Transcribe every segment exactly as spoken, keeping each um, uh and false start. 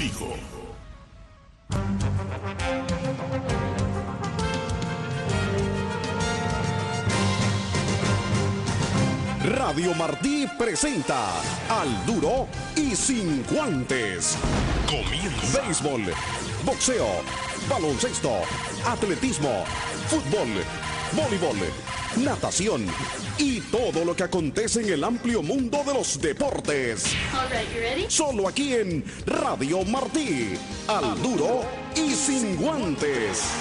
contigo. Radio Martí presenta Al Duro y Sin Guantes. Comienza. Béisbol, boxeo, baloncesto, atletismo, fútbol, voleibol, natación y todo lo que acontece en el amplio mundo de los deportes. All right, you ready? Solo aquí en Radio Martí. Al Duro y Sin Guantes.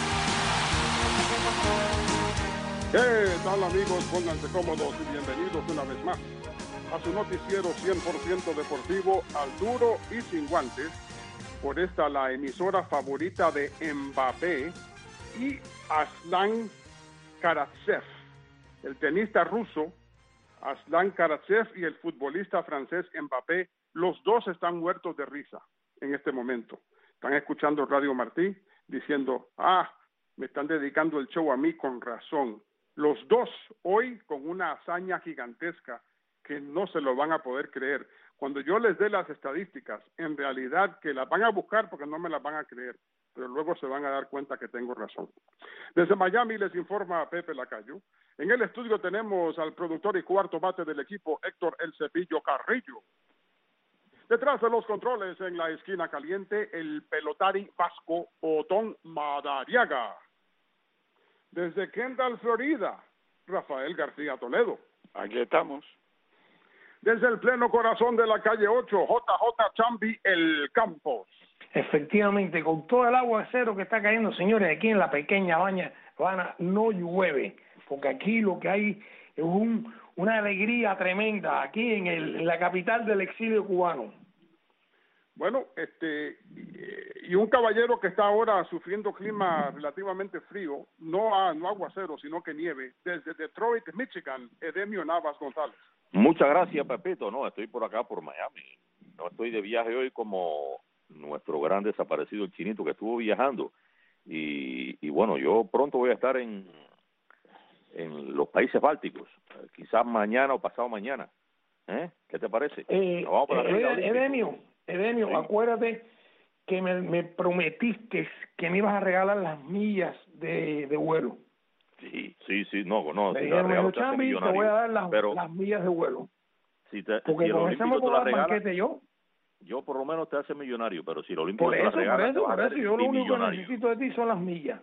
¿Qué tal, amigos? Pónganse cómodos y bienvenidos una vez más a su noticiero cien por ciento deportivo Al Duro y Sin Guantes, por esta la emisora favorita de Mbappé y Aslan Karatsev, el tenista ruso Aslan Karatsev y el futbolista francés Mbappé. Los dos están muertos de risa en este momento. Están escuchando Radio Martí diciendo, ah, me están dedicando el show a mí con razón. Los dos hoy con una hazaña gigantesca que no se lo van a poder creer. Cuando yo les dé las estadísticas, en realidad que las van a buscar porque no me las van a creer, pero luego se van a dar cuenta que tengo razón. Desde Miami les informa Pepe Lacayo. En el estudio tenemos al productor y cuarto bate del equipo, Héctor El Cepillo Carrillo. Detrás de los controles, en la esquina caliente, el pelotari vasco Otón Madariaga. Desde Kendall, Florida, Rafael García Toledo. Aquí estamos. Desde el pleno corazón de la calle ocho, J J Chambi, El Campos. Efectivamente, con todo el aguacero que está cayendo, señores, aquí en la pequeña Baña Habana no llueve, porque aquí lo que hay es un, una alegría tremenda, aquí en, el, en la capital del exilio cubano. Bueno, este, y un caballero que está ahora sufriendo clima relativamente frío, no, a, no aguacero, sino que nieve, desde Detroit, Michigan, Edemio Navas González. Muchas gracias, Pepito. No, estoy por acá, por Miami. No estoy de viaje hoy como nuestro gran desaparecido, el Chinito, que estuvo viajando. Y, y bueno, yo pronto voy a estar en, en los países bálticos, quizás mañana o pasado mañana. ¿Eh? ¿Qué te parece? Eh, Nos vamos para la eh, Edemio, Edemio, sí. Acuérdate que me, me prometiste que me ibas a regalar las millas de, de vuelo. Sí, sí, sí, no, no. Me si dijeron, regalo, te, Chambi, te voy a dar las, pero, las millas de vuelo. Si te, Porque si comenzamos con el banquete yo. Yo por lo menos te hace millonario, pero si lo Olímpico por te eso, la regala, por eso, por eso, yo lo único que millonario. necesito de ti son las millas.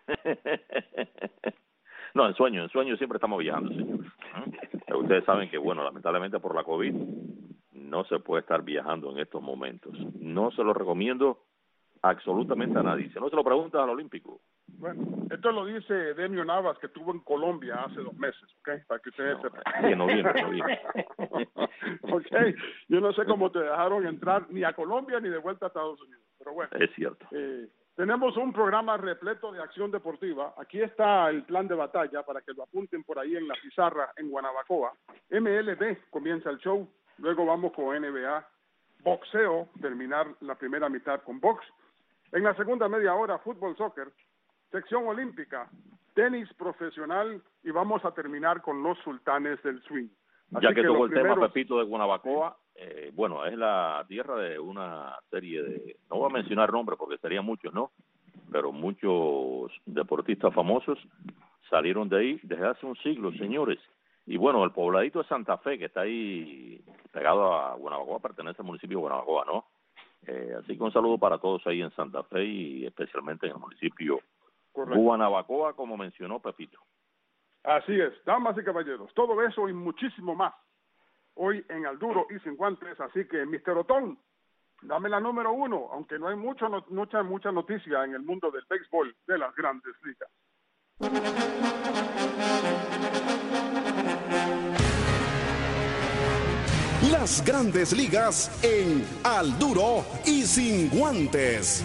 No, en sueño, en sueño siempre estamos viajando, señor. ¿Eh? Ustedes saben que, bueno, lamentablemente por la COVID no se puede estar viajando en estos momentos. No se lo recomiendo absolutamente a nadie. Si no se lo preguntas al Olímpico. Bueno, esto lo dice Demio Navas, que estuvo en Colombia hace dos meses, ¿ok? Para que ustedes no, sepan. Que no viene, no viene. Ok, yo no sé cómo te dejaron entrar ni a Colombia ni de vuelta a Estados Unidos, pero bueno. Es cierto. Eh, tenemos un programa repleto de acción deportiva. Aquí está el plan de batalla para que lo apunten por ahí en la pizarra en Guanabacoa. M L B comienza el show, luego vamos con N B A, boxeo, terminar la primera mitad con box. En la segunda media hora, fútbol, soccer, sección olímpica, tenis profesional y vamos a terminar con los sultanes del swing. Así ya que, que tocó el primeros... tema, Pepito, de Guanabacoa, eh, bueno, es la tierra de una serie de, no voy a mencionar nombres porque serían muchos, ¿no? Pero muchos deportistas famosos salieron de ahí desde hace un siglo, señores. Y bueno, el pobladito de Santa Fe, que está ahí pegado a Guanabacoa, pertenece al municipio de Guanabacoa, ¿no? Eh, así que un saludo para todos ahí en Santa Fe y especialmente en el municipio Correcto. Guanabacoa, como mencionó Pepito. Así es, damas y caballeros, todo eso y muchísimo más hoy en Al Duro y Sin Guantes. Así que, mister Otón, dame la número uno, aunque no hay mucho, no, mucha, mucha noticia en el mundo del béisbol de las grandes ligas. Las grandes ligas en Al Duro y Sin Guantes.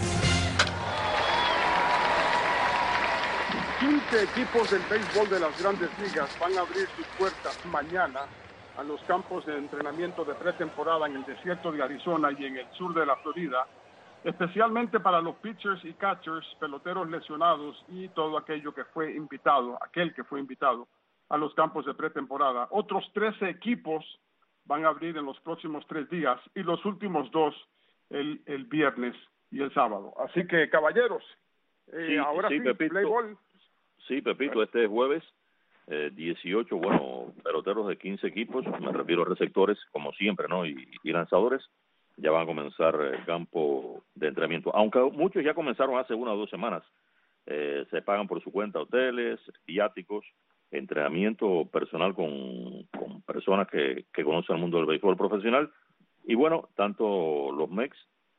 quince equipos del béisbol de las grandes ligas van a abrir sus puertas mañana a los campos de entrenamiento de pretemporada en el desierto de Arizona y en el sur de la Florida, especialmente para los pitchers y catchers, peloteros lesionados y todo aquello que fue invitado, aquel que fue invitado a los campos de pretemporada. Otros trece equipos van a abrir en los próximos tres días y los últimos dos el, el viernes y el sábado. Así que, caballeros, eh, sí, ahora sí, sí, Pepito, play ball. Sí, Pepito, este jueves, eh, dieciocho, bueno, peloteros de quince equipos, me refiero a receptores, como siempre, ¿no? Y, y lanzadores, ya van a comenzar el campo de entrenamiento. Aunque muchos ya comenzaron hace una o dos semanas. Eh, se pagan por su cuenta hoteles, viáticos, entrenamiento personal con, con personas que, que conocen el mundo del béisbol profesional. Y bueno, tanto los Mex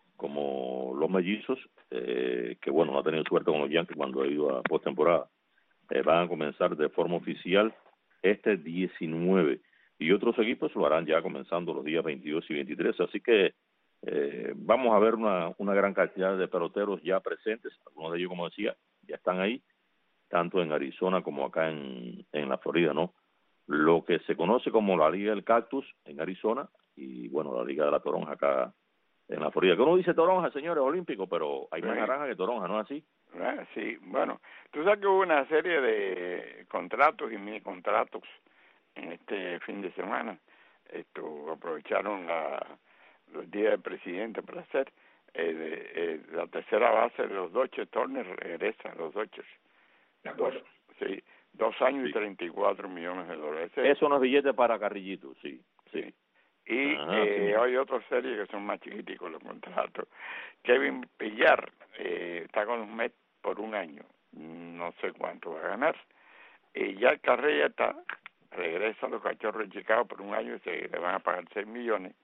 como los Mellizos, eh, que bueno, no ha tenido suerte con los Yankees cuando ha ido a postemporada, eh, van a comenzar de forma oficial este diecinueve. Y otros equipos lo harán ya comenzando los días veintidós y veintitrés. Así que eh, vamos a ver una, una gran cantidad de peloteros ya presentes. Algunos de ellos, como decía, ya están ahí, tanto en Arizona como acá en, en la Florida, ¿no? Lo que se conoce como la Liga del Cactus en Arizona y, bueno, la Liga de la Toronja acá en la Florida. Que uno dice toronja, señores, olímpico, pero hay más naranja que toronja, ¿no es así? Ah, sí, bueno, tú sabes que hubo una serie de contratos y mini contratos en este fin de semana. Esto aprovecharon la, los días del presidente para hacer eh, de, eh, la tercera base de los Dodgers. Turner regresa a los Dodgers. Dos, sí, dos años sí. Y treinta y cuatro millones de dólares. Ese, eso no es billete para Carrillito, sí, sí. sí. Y Ajá, eh, sí. hay otras series que son más chiquiticos los contratos. Kevin Pillar eh, está con los Mets por un año, no sé cuánto va a ganar. Y ya Carrera está, regresa a los Cachorros de Chicago por un año y se le van a pagar seis millones.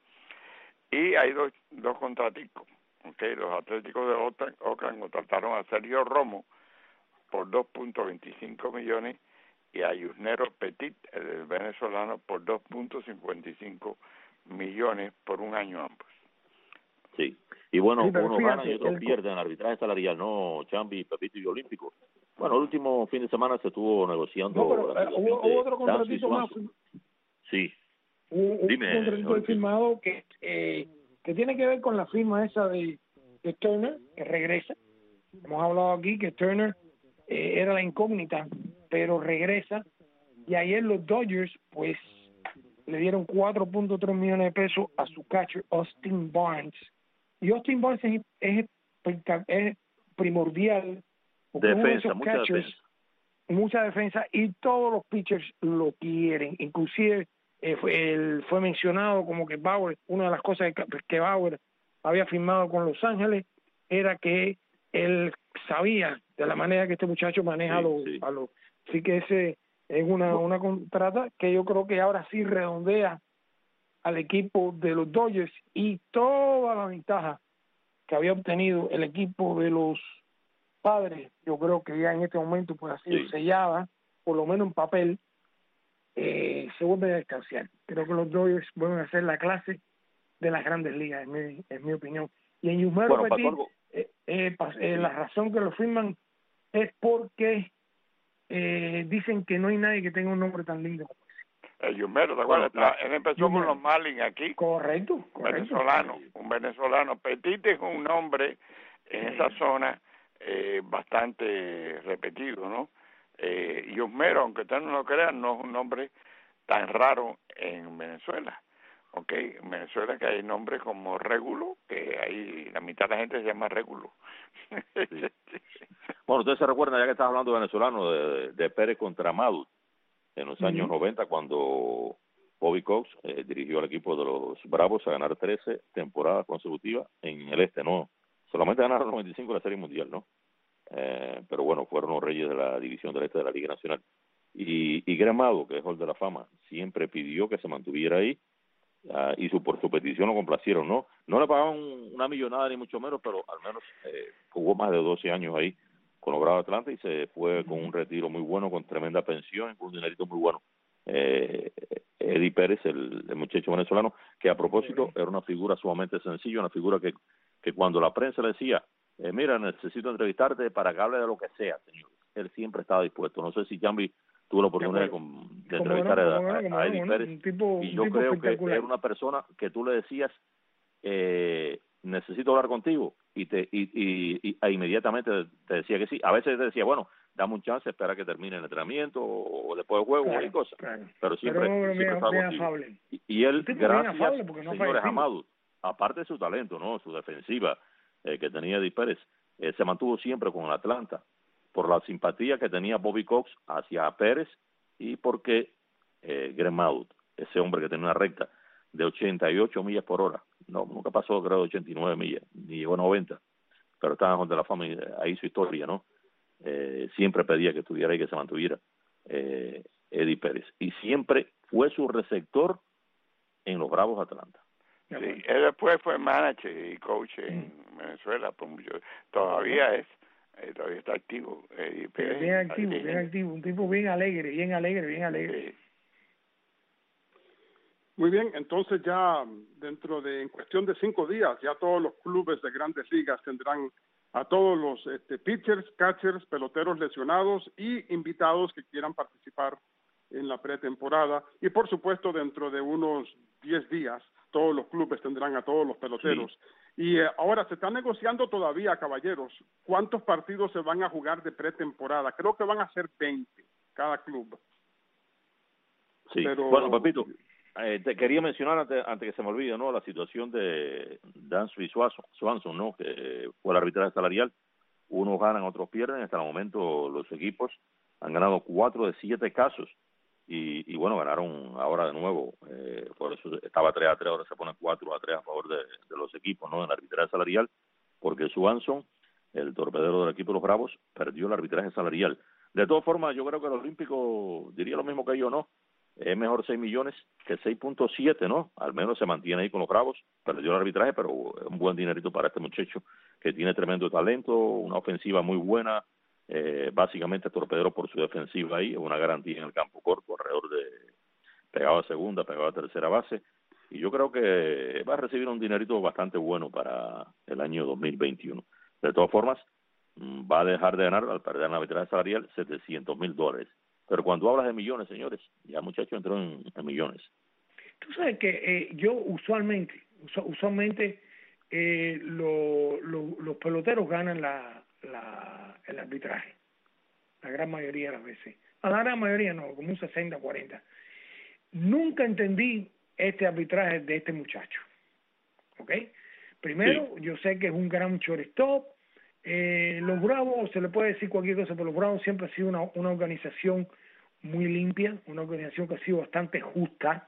Y hay dos, dos contraticos, okay. Los Atléticos de Oakland, Oakland contrataron a Sergio Romo por dos punto veinticinco millones y a Yusnero Petit, el venezolano, por dos punto cincuenta y cinco millones por un año ambos. Sí, y bueno, sí, unos fíjate, ganan y otros el... pierden arbitraje salarial, ¿no, Chambi, Pepito y Olímpico? Bueno, el último fin de semana se estuvo negociando... No, pero la eh, hubo, hubo otro Danzo contratito más. Sí. Hubo Dime, un contratito Olímpico. firmado que, eh, que tiene que ver con la firma esa de, de Turner, que regresa. Hemos hablado aquí que Turner eh, era la incógnita, pero regresa. Y ayer los Dodgers, pues, le dieron cuatro punto tres millones de pesos a su catcher Austin Barnes. Y Austin Barnes es, es, es primordial. Defensa, mucha catchers, defensa. Mucha defensa y todos los pitchers lo quieren. Inclusive eh, fue, el, fue mencionado como que Bauer, una de las cosas que, que Bauer había firmado con Los Ángeles era que él sabía de la manera que este muchacho maneja sí, los, sí. a los... Así que ese es una, una contrata que yo creo que ahora sí redondea al equipo de los Dodgers y toda la ventaja que había obtenido el equipo de los Padres, yo creo que ya en este momento pues ha sido sí. sellada, por lo menos en papel, eh, se vuelve a distanciar. Creo que los Dodgers vuelven a ser la clase de las grandes ligas, en mi, en mi opinión. Y en Yusmero bueno, Petit, eh, eh, eh, la razón que lo firman es porque eh, dicen que no hay nadie que tenga un nombre tan lindo como ese. El Yusmero, ¿te acuerdas? Bueno, él empezó Yusmero. con los Marlins aquí. Correcto, correcto. Venezolano, un venezolano. Petit es un nombre en esa zona eh, bastante repetido, ¿no? Eh, Yusmero, aunque ustedes no lo crean, no es un nombre tan raro en Venezuela. ¿Ok? En Venezuela que hay nombres como Régulo, que ahí la mitad de la gente se llama Régulo. Sí. Bueno, ustedes se recuerdan, ya que estás hablando de venezolano, de, de Pérez contra Madut, en los años uh-huh. noventa, cuando Bobby Cox eh, dirigió al equipo de los Bravos a ganar trece temporadas consecutivas en el este, ¿no? Solamente ganaron los noventa y cinco de la Serie Mundial, ¿no? Eh, pero bueno, fueron los reyes de la división del este de la Liga Nacional. Y, y Gramado, que es Hall de la Fama, siempre pidió que se mantuviera ahí, uh, y su, por su petición lo complacieron, ¿no? No le pagaban una millonada ni mucho menos, pero al menos eh, jugó más de doce años ahí con los Bravos de Atlanta y se fue con un retiro muy bueno, con tremenda pensión, con un dinerito muy bueno. Eh, Eddie Pérez, el, el muchacho venezolano, que a propósito era una figura sumamente sencilla, una figura que, que cuando la prensa le decía, eh, mira, necesito entrevistarte para que hable de lo que sea, señor, él siempre estaba dispuesto. No sé si Jambi tuvo la oportunidad de, de entrevistar no, a, a, no, a Eddie Pérez, un tipo, y yo creo que era una persona que tú le decías, eh, necesito hablar contigo, y te y, y, y e inmediatamente te decía que sí. A veces te decía, bueno, dame un chance, espera que termine el entrenamiento o, o después del juego, claro, y cosas. Claro. Pero siempre, pero siempre estaba contigo. Y, y él, gracias, no señores Amadou, aparte de su talento, ¿no? Su defensiva eh, que tenía Eddie Pérez, eh, se mantuvo siempre con el Atlanta por la simpatía que tenía Bobby Cox hacia Pérez y porque eh, Greg Maddux, ese hombre que tenía una recta de ochenta y ocho millas por hora, no, nunca pasó creo de ochenta y nueve millas, ni llegó a noventa, pero estaba en de la fama y ahí su historia, ¿no? Eh, siempre pedía que estuviera ahí, que se mantuviera eh, Eddie Pérez, y siempre fue su receptor en los Bravos de Atlanta. Sí, él después fue manager y coach en mm. Venezuela, por mucho, todavía es, eh, todavía está activo. Eh, Pérez, bien activo, bien activo, un tipo bien alegre, bien alegre, bien alegre. Sí. Muy bien, entonces ya dentro de, en cuestión de cinco días, ya todos los clubes de Grandes Ligas tendrán a todos los este, pitchers, catchers, peloteros lesionados y invitados que quieran participar en la pretemporada. Y por supuesto, dentro de unos diez días, todos los clubes tendrán a todos los peloteros. Sí. Y eh, ahora se está negociando todavía, caballeros, cuántos partidos se van a jugar de pretemporada. Creo que van a ser veinte cada club. Sí, Pero, bueno, Pepito, eh, te quería mencionar antes, antes que se me olvide, ¿no? La situación de Dansby Swanson, ¿no? Que fue el arbitraje salarial. Unos ganan, otros pierden. Hasta el momento los equipos han ganado cuatro de siete casos. Y, y bueno, ganaron ahora de nuevo, eh, por eso estaba tres a tres, ahora se pone cuatro a tres a favor de, de los equipos, ¿no? En el arbitraje salarial, porque Swanson, el torpedero del equipo de los Bravos, perdió el arbitraje salarial. De todas formas, yo creo que el Olímpico diría lo mismo que yo, ¿no? Es mejor seis millones que seis punto siete, ¿no? Al menos se mantiene ahí con los Bravos, perdió el arbitraje, pero es un buen dinerito para este muchacho que tiene tremendo talento, una ofensiva muy buena. Eh, básicamente torpedero por su defensiva ahí, una garantía en el campo corto, alrededor de pegado a segunda, pegado a tercera base, y yo creo que va a recibir un dinerito bastante bueno para el año dos mil veintiuno. De todas formas, va a dejar de ganar al perder la arbitraje salarial setecientos mil dólares. Pero cuando hablas de millones, señores, ya el muchacho entró en, en millones. Tú sabes que eh, yo usualmente, usualmente eh, lo, lo, los peloteros ganan la La, el arbitraje, la gran mayoría de las veces, a la gran mayoría no, como un sesenta cuarenta. Nunca entendí este arbitraje de este muchacho, ¿ok? Primero, sí. Yo sé que es un gran shortstop, eh, los Bravos, se le puede decir cualquier cosa, pero los Bravos siempre ha sido una, una organización muy limpia, una organización que ha sido bastante justa,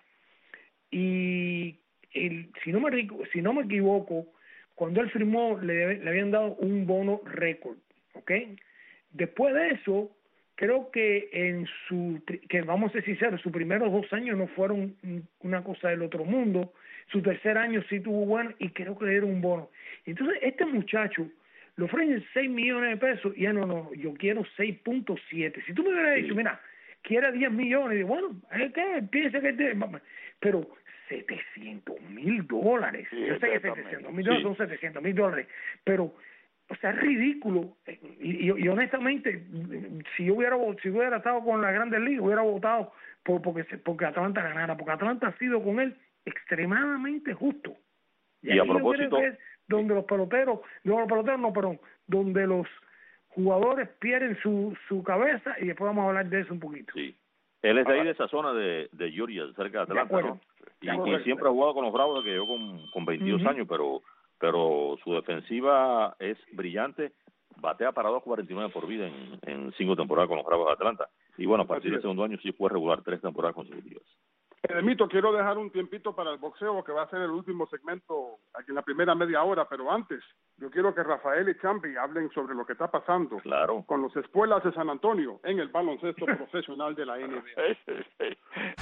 y el, si no me si no me equivoco, cuando él firmó le, le habían dado un bono récord, ¿ok? Después de eso, creo que en su, que vamos a ser sinceros, sus primeros dos años no fueron una cosa del otro mundo, su tercer año sí tuvo bueno y creo que le dieron un bono. Entonces, este muchacho le ofrecen seis millones de pesos y ya no, no, yo quiero seis punto siete. Si tú me hubieras dicho, mira, quiere diez millones, y bueno, es que piensa que te... pero setecientos mil dólares. Sí, yo sé que setecientos mil dólares sí. Son setecientos mil dólares, pero, o sea, es ridículo. Y, y, y honestamente, si yo hubiera si hubiera estado con la Grandes Ligas, hubiera votado por porque porque Atlanta ganara, porque Atlanta ha sido con él extremadamente justo. Y, y a propósito, es donde los peloteros, no los peloteros, no, perdón, donde los jugadores pierden su su cabeza, y después vamos a hablar de eso un poquito. Sí. Él es de ahí, de esa zona de, de Georgia, cerca de Atlanta, de ¿no? Y, y siempre ha jugado con los Bravos, que yo con, con veintidós uh-huh. años, pero pero su defensiva es brillante, batea para dos cuarenta y nueve por vida en, en cinco temporadas con los Bravos de Atlanta. Y bueno, a partir del segundo año sí fue regular tres temporadas consecutivas. Edemito, quiero dejar un tiempito para el boxeo, que va a ser el último segmento aquí en la primera media hora, pero antes, yo quiero que Rafael y Chambi hablen sobre lo que está pasando claro. con los Espuelas de San Antonio en el baloncesto profesional de la N B A.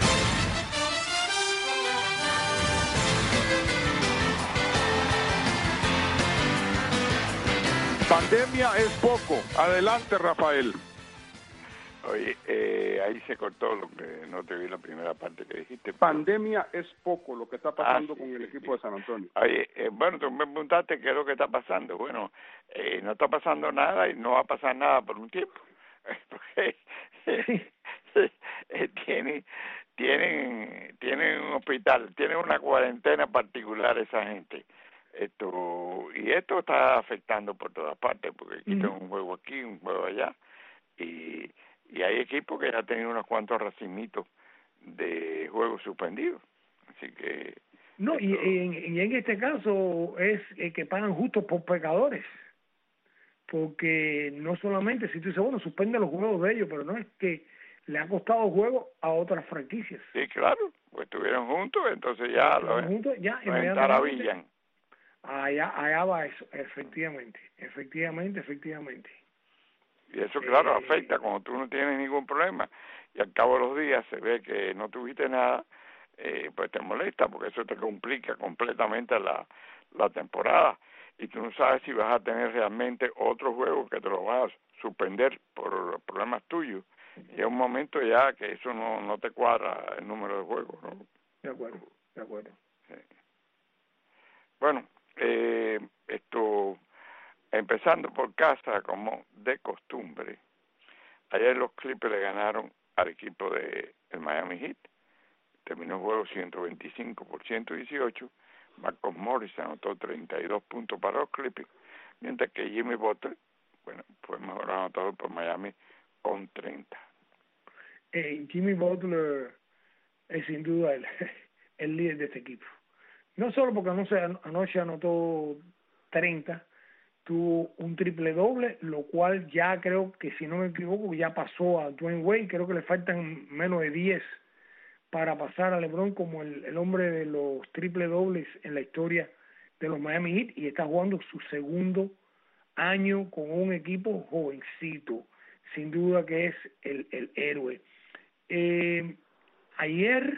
Pandemia es poco. Adelante, Rafael. Oye, eh, ahí se cortó lo que no te vi la primera parte que dijiste. Pero... Pandemia es poco lo que está pasando ah, sí, con el sí, equipo sí. de San Antonio. Oye, eh, bueno, tú me preguntaste qué es lo que está pasando. Bueno, eh, no está pasando nada y no va a pasar nada por un tiempo. Porque eh, tienen, tienen, tienen un hospital, tienen una cuarentena particular esa gente. Esto y esto está afectando por todas partes, porque aquí uh-huh. tengo un juego aquí, un juego allá, y y hay equipos que ya tienen unos cuantos racimitos de juegos suspendidos, así que No, y, y, en, y en este caso es eh, que pagan justos por pecadores, porque no solamente, si tú dices, bueno, suspende los juegos de ellos, pero no es que le ha costado juegos a otras franquicias. Sí, claro, pues estuvieron juntos, entonces ya los juntos, ya entaravillan. Allá, allá va eso, efectivamente, efectivamente, efectivamente. Y eso, claro, eh, afecta cuando tú no tienes ningún problema y al cabo de los días se ve que no tuviste nada, eh, pues te molesta porque eso te complica completamente la, la temporada y tú no sabes si vas a tener realmente otro juego que te lo vas a suspender por problemas tuyos. Y es un momento ya que eso no, no te cuadra el número de juegos, ¿no? De acuerdo, de acuerdo. Sí. Bueno, eh, esto, empezando por casa, como de costumbre, ayer los Clippers le ganaron al equipo de el Miami Heat. Terminó el juego ciento veinticinco por ciento dieciocho. Marcus Morris anotó treinta y dos puntos para los Clippers, mientras que Jimmy Butler, bueno, fue mejor anotador por Miami con treinta. Eh, Jimmy Butler es sin duda el, el líder de este equipo. No solo porque anoche, anoche anotó treinta, tuvo un triple doble, lo cual ya creo que, si no me equivoco, ya pasó a Dwayne Wade. Creo que le faltan menos de diez para pasar a LeBron como el, el hombre de los triple dobles en la historia de los Miami Heat, y está jugando su segundo año con un equipo jovencito. Sin duda que es el, el héroe. Eh, ayer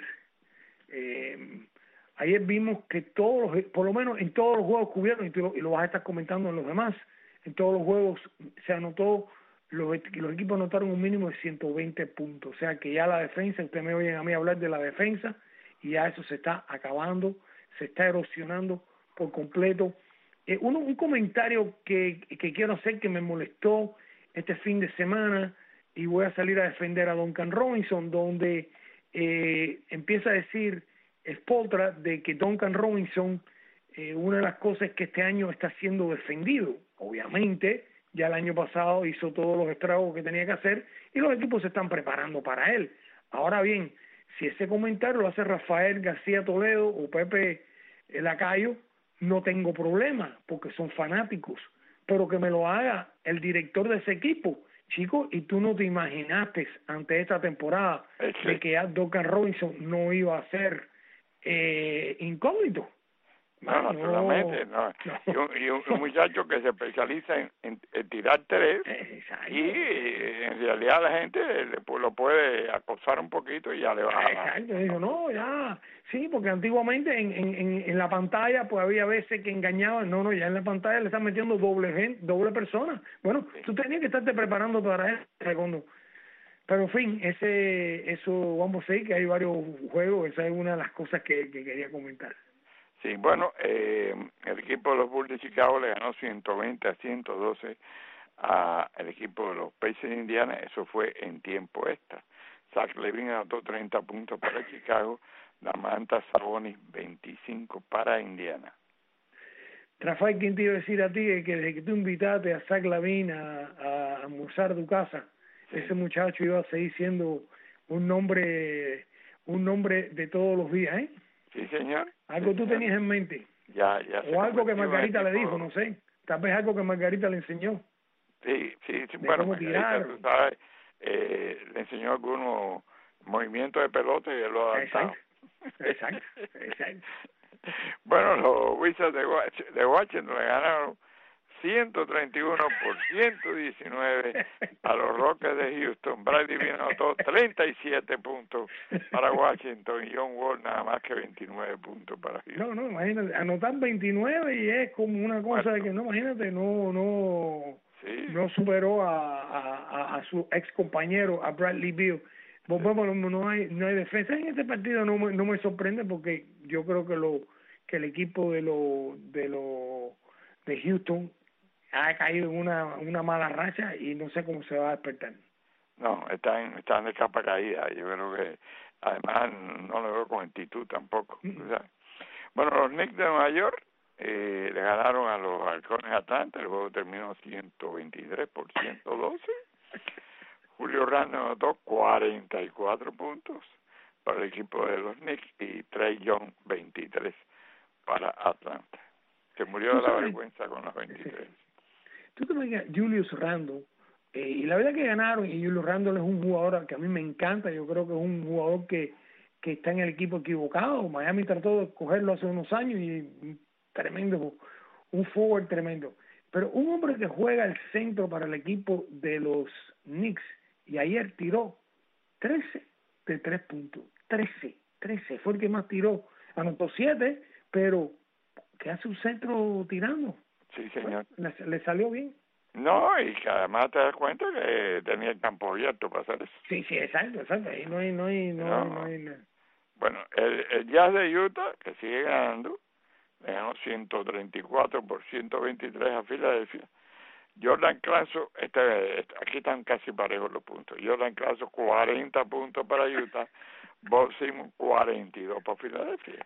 eh, ayer vimos que todos los, por lo menos en todos los juegos cubiertos, y, tú lo, y lo vas a estar comentando en los demás, en todos los juegos se anotó, los, los equipos anotaron un mínimo de ciento veinte puntos, o sea que ya la defensa, ustedes me oyen a mí hablar de la defensa, y ya eso se está acabando, se está erosionando por completo. Eh, uno, un comentario que, que quiero hacer que me molestó este fin de semana, y voy a salir a defender a Duncan Robinson, donde eh, empieza a decir Spoelstra de que Duncan Robinson, eh, una de las cosas es que este año está siendo defendido. Obviamente, ya el año pasado hizo todos los estragos que tenía que hacer y los equipos se están preparando para él. Ahora bien, si ese comentario lo hace Rafael García Toledo o Pepe Lacayo, no tengo problema porque son fanáticos, pero que me lo haga el director de ese equipo. Chicos, y tú no te imaginaste ante esta temporada sí. de que Duncan Robinson no iba a ser eh, incógnito. No, no, naturalmente, no. no. Y, un, y un, un muchacho que se especializa en, en, en tirar tres. Exacto. Y en realidad la gente le, lo puede acosar un poquito y ya le va a... Exacto, dijo, no, ya, sí, porque antiguamente en, en, en la pantalla pues había veces que engañaban, no, no, ya en la pantalla le están metiendo doble gente, doble persona. Bueno, sí. Tú tenías que estarte preparando para eso, segundo. Pero en fin, ese, eso, vamos a decir que hay varios juegos, esa es una de las cosas que, que quería comentar. Sí, bueno, eh, el equipo de los Bulls de Chicago le ganó ciento veinte a ciento doce al equipo de los Pacers de Indiana. Eso fue en tiempo extra. Zach LaVine anotó treinta puntos para Chicago, Domantas Sabonis veinticinco para Indiana. Rafael, ¿quién te iba a decir a ti que desde que tú invitaste a Zach LaVine a, a almorzar tu casa, sí. Ese muchacho iba a seguir siendo un nombre, un nombre de todos los días, ¿eh? Sí, señor. ¿Algo sí, tú señor. tenías en mente? Ya, ya. O algo que Margarita le dijo, no sé. Tal vez algo que Margarita le enseñó. Sí, sí, sí. Bueno, Margarita, tú sabes, eh, le enseñó algunos movimientos de pelota y él lo adaptaba. Exacto, exacto, exacto. Bueno, los Wizards de, de Washington le ganaron ciento treinta y uno por ciento diecinueve a los Rockets de Houston. Bradley Beal anotó treinta y siete puntos para Washington y John Wall nada más que veintinueve puntos para Houston. No, no, imagínate, anotar veintinueve y es como una cosa bueno. de que no, imagínate, no, no, sí. no superó a, a, a su ex compañero, a Bradley Beal. Volvemos, sí. no hay, no hay defensa en este partido, no me, no me sorprende porque yo creo que lo, que el equipo de lo, de lo, de Houston ha caído en una, una mala racha y no sé cómo se va a despertar. No, están, están de capa caída. Yo creo que además no lo veo con actitud tampoco. Mm-hmm. ¿Sabes? Bueno, los Knicks de Nueva York eh, le ganaron a los Halcones de Atlanta. El juego terminó ciento veintitrés por ciento doce. Julio Randle anotó cuarenta y cuatro puntos para el equipo de los Knicks y Trae Young veintitrés para Atlanta. Se murió de la vergüenza con los veintitrés. Tú te imaginas, Julius Randle, eh, y la verdad que ganaron, y Julius Randle es un jugador que a mí me encanta, yo creo que es un jugador que, que está en el equipo equivocado. Miami trató de cogerlo hace unos años y tremendo, un forward tremendo. Pero un hombre que juega el centro para el equipo de los Knicks, y ayer tiró trece de tres puntos, trece, trece, fue el que más tiró, anotó siete, pero ¿qué hace un centro tirando? Sí, señor. Le, le salió bien. No, y que además te das cuenta que tenía el campo abierto para hacer eso. Sí, sí, exacto, exacto. Ahí no hay, no hay, no, no. no hay nada. Bueno, el, el Jazz de Utah, que sigue ganando, le ganó ciento treinta y cuatro por ciento veintitrés a Filadelfia. Jordan Clarkson, este, este, aquí están casi parejos los puntos. Jordan Clarkson, cuarenta puntos para Utah. Bob Simmons, cuarenta y dos para Filadelfia.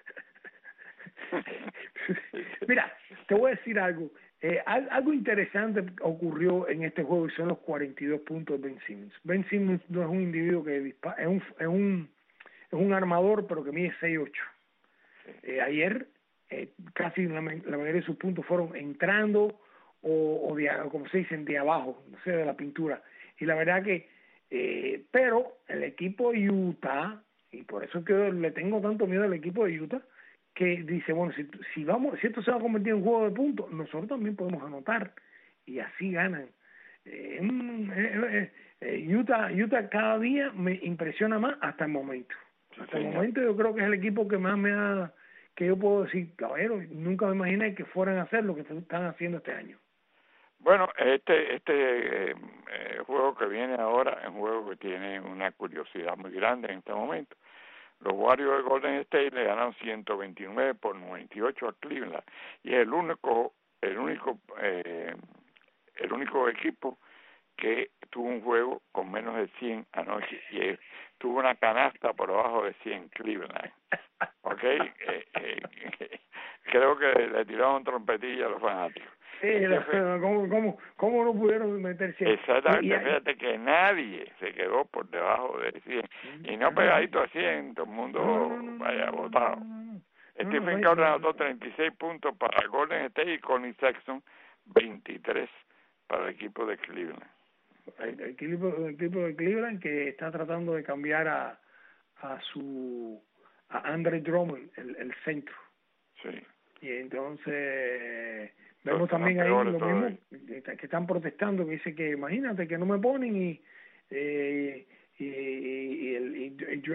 Mira, te voy a decir algo. Eh, algo interesante ocurrió en este juego y son los cuarenta y dos puntos de Ben Simmons. Ben Simmons no es un individuo que dispara, es un, es un, es un armador, pero que mide seis ocho. Eh, ayer eh, casi la, la mayoría de sus puntos fueron entrando o, o, de, o como se dicen, de abajo, no sé, de la pintura. Y la verdad que, eh, pero el equipo de Utah, y por eso es que le tengo tanto miedo al equipo de Utah, que dice, bueno, si, si vamos, si esto se va a convertir en un juego de puntos, nosotros también podemos anotar, y así ganan. Eh, eh, eh, Utah, Utah cada día me impresiona más hasta el momento. Hasta el momento yo creo que es el equipo que más me ha, que yo puedo decir, caballero, nunca me imaginé que fueran a hacer lo que están haciendo este año. Bueno, este este eh, juego que viene ahora es un juego que tiene una curiosidad muy grande en este momento. Los Warriors de Golden State le ganaron ciento veintinueve por noventa y ocho a Cleveland, y es el único el único eh, el único equipo que tuvo un juego con menos de cien anoche, y eh, tuvo una canasta por abajo de cien, Cleveland. ¿Ok? Eh, eh, creo que le tiraron trompetilla a los fanáticos. Sí, ¿cómo, cómo, ¿cómo no pudieron meterse? Exactamente, y, y, fíjate que nadie se quedó por debajo de cien, y no pegadito a cien, todo el mundo no, no, no, vaya votado. No, no, no. Stephen Curry anotó treinta y seis puntos para Golden State y Connie Sexton veintitrés para el equipo de Cleveland. El, el, equipo, el equipo de Cleveland que está tratando de cambiar a a su a Andre Drummond, el, el centro. Sí. Y entonces vemos Los también ahí lo mismo, que están protestando, que dice que imagínate que no me ponen y eh, y, y, el, y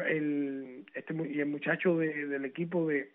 el este y el muchacho de, del equipo de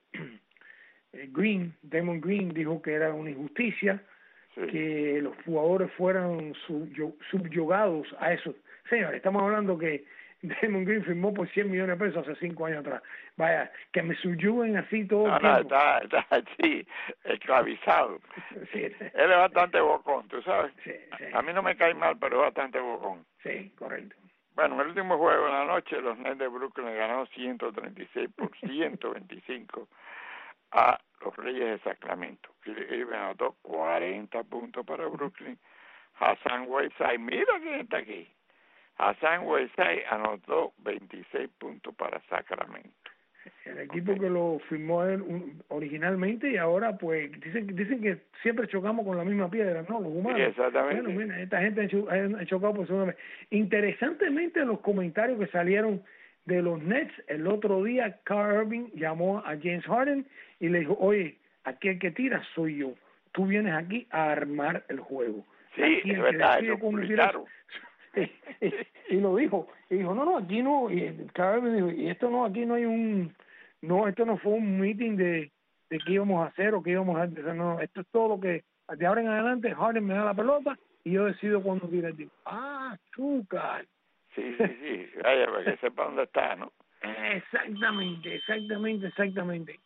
Green, Damon Green, dijo que era una injusticia, sí, que los jugadores fueran subyugados a eso. Señor, estamos hablando que Damon Green firmó por cien millones de pesos hace cinco años atrás. Vaya, que me subyuguen así todo no, el tiempo. No, está, está así, esclavizado. Sí, sí. Él es bastante bocón, tú sabes. Sí, sí. A mí no me cae mal, pero es bastante bocón. Sí, correcto. Bueno, en el último juego de la noche, los Nets de Brooklyn ganaron ciento treinta y seis por ciento veinticinco a los Reyes de Sacramento. Philip anotó cuarenta puntos para Brooklyn. Hassan Whiteside, mira quién está aquí. Hassan Whiteside anotó veintiséis puntos para Sacramento. El equipo okay. que lo firmó él un, originalmente, y ahora pues dicen dicen que siempre chocamos con la misma piedra, ¿no? Los humanos. Sí, exactamente. Bueno, mira, esta gente ha chocado por segunda vez. Interesantemente, los comentarios que salieron de los Nets el otro día, Kyrie Irving llamó a James Harden y le dijo, oye, aquí el que tira soy yo. Tú vienes aquí a armar el juego. Sí, aquí es verdad, eso publicaron. Y, y, y lo dijo, y dijo, no, no, aquí no, y Kyrie dijo, y esto no, aquí no hay un, no, esto no fue un meeting de, de qué íbamos a hacer o qué íbamos a hacer, no, esto es todo lo que, de ahora en adelante, Harden me da la pelota y yo decido cuándo tirar. Ah, chuca. Sí, sí, sí, vaya, para que sepa dónde está, ¿no? Exactamente, exactamente, exactamente.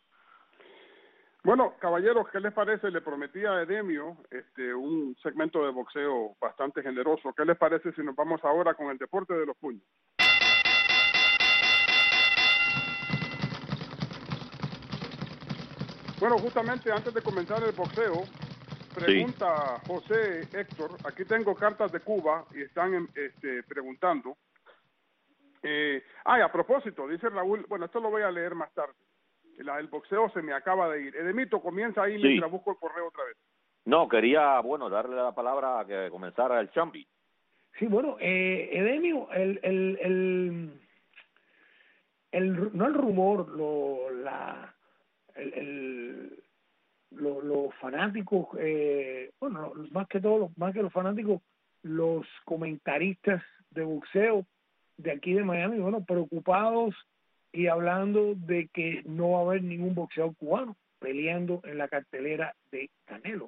Bueno, caballeros, ¿qué les parece? Le prometí a Edemio este, un segmento de boxeo bastante generoso. ¿Qué les parece si nos vamos ahora con el deporte de los puños? Bueno, justamente antes de comenzar el boxeo, pregunta sí. José Héctor, aquí tengo cartas de Cuba y están este, preguntando. Eh, ah, a propósito, dice Raúl, bueno, esto lo voy a leer más tarde. La, el boxeo se me acaba de ir. Edemito, comienza ahí sí. mientras busco el correo otra vez. No, quería, bueno, darle la palabra a que comenzara el Chambi. Sí, bueno, eh, Edemio, el, el, el, el, no el rumor, lo, la, el, el lo, los fanáticos, eh, bueno, más que todo, más que los fanáticos, los comentaristas de boxeo de aquí de Miami, bueno, preocupados y hablando de que no va a haber ningún boxeador cubano peleando en la cartelera de Canelo.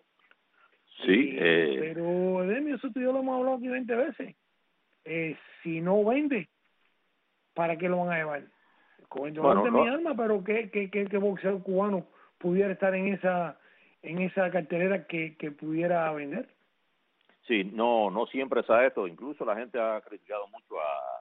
Sí, eh, eh... pero Edemio, eso tú y yo lo hemos hablado aquí veinte veces. Eh, si no vende, ¿para qué lo van a llevar? Con el dolor bueno, de no. mi alma, pero ¿qué, qué, qué, qué boxeador cubano pudiera estar en esa en esa cartelera que, que pudiera vender? Sí, no no siempre es a esto. Incluso la gente ha criticado mucho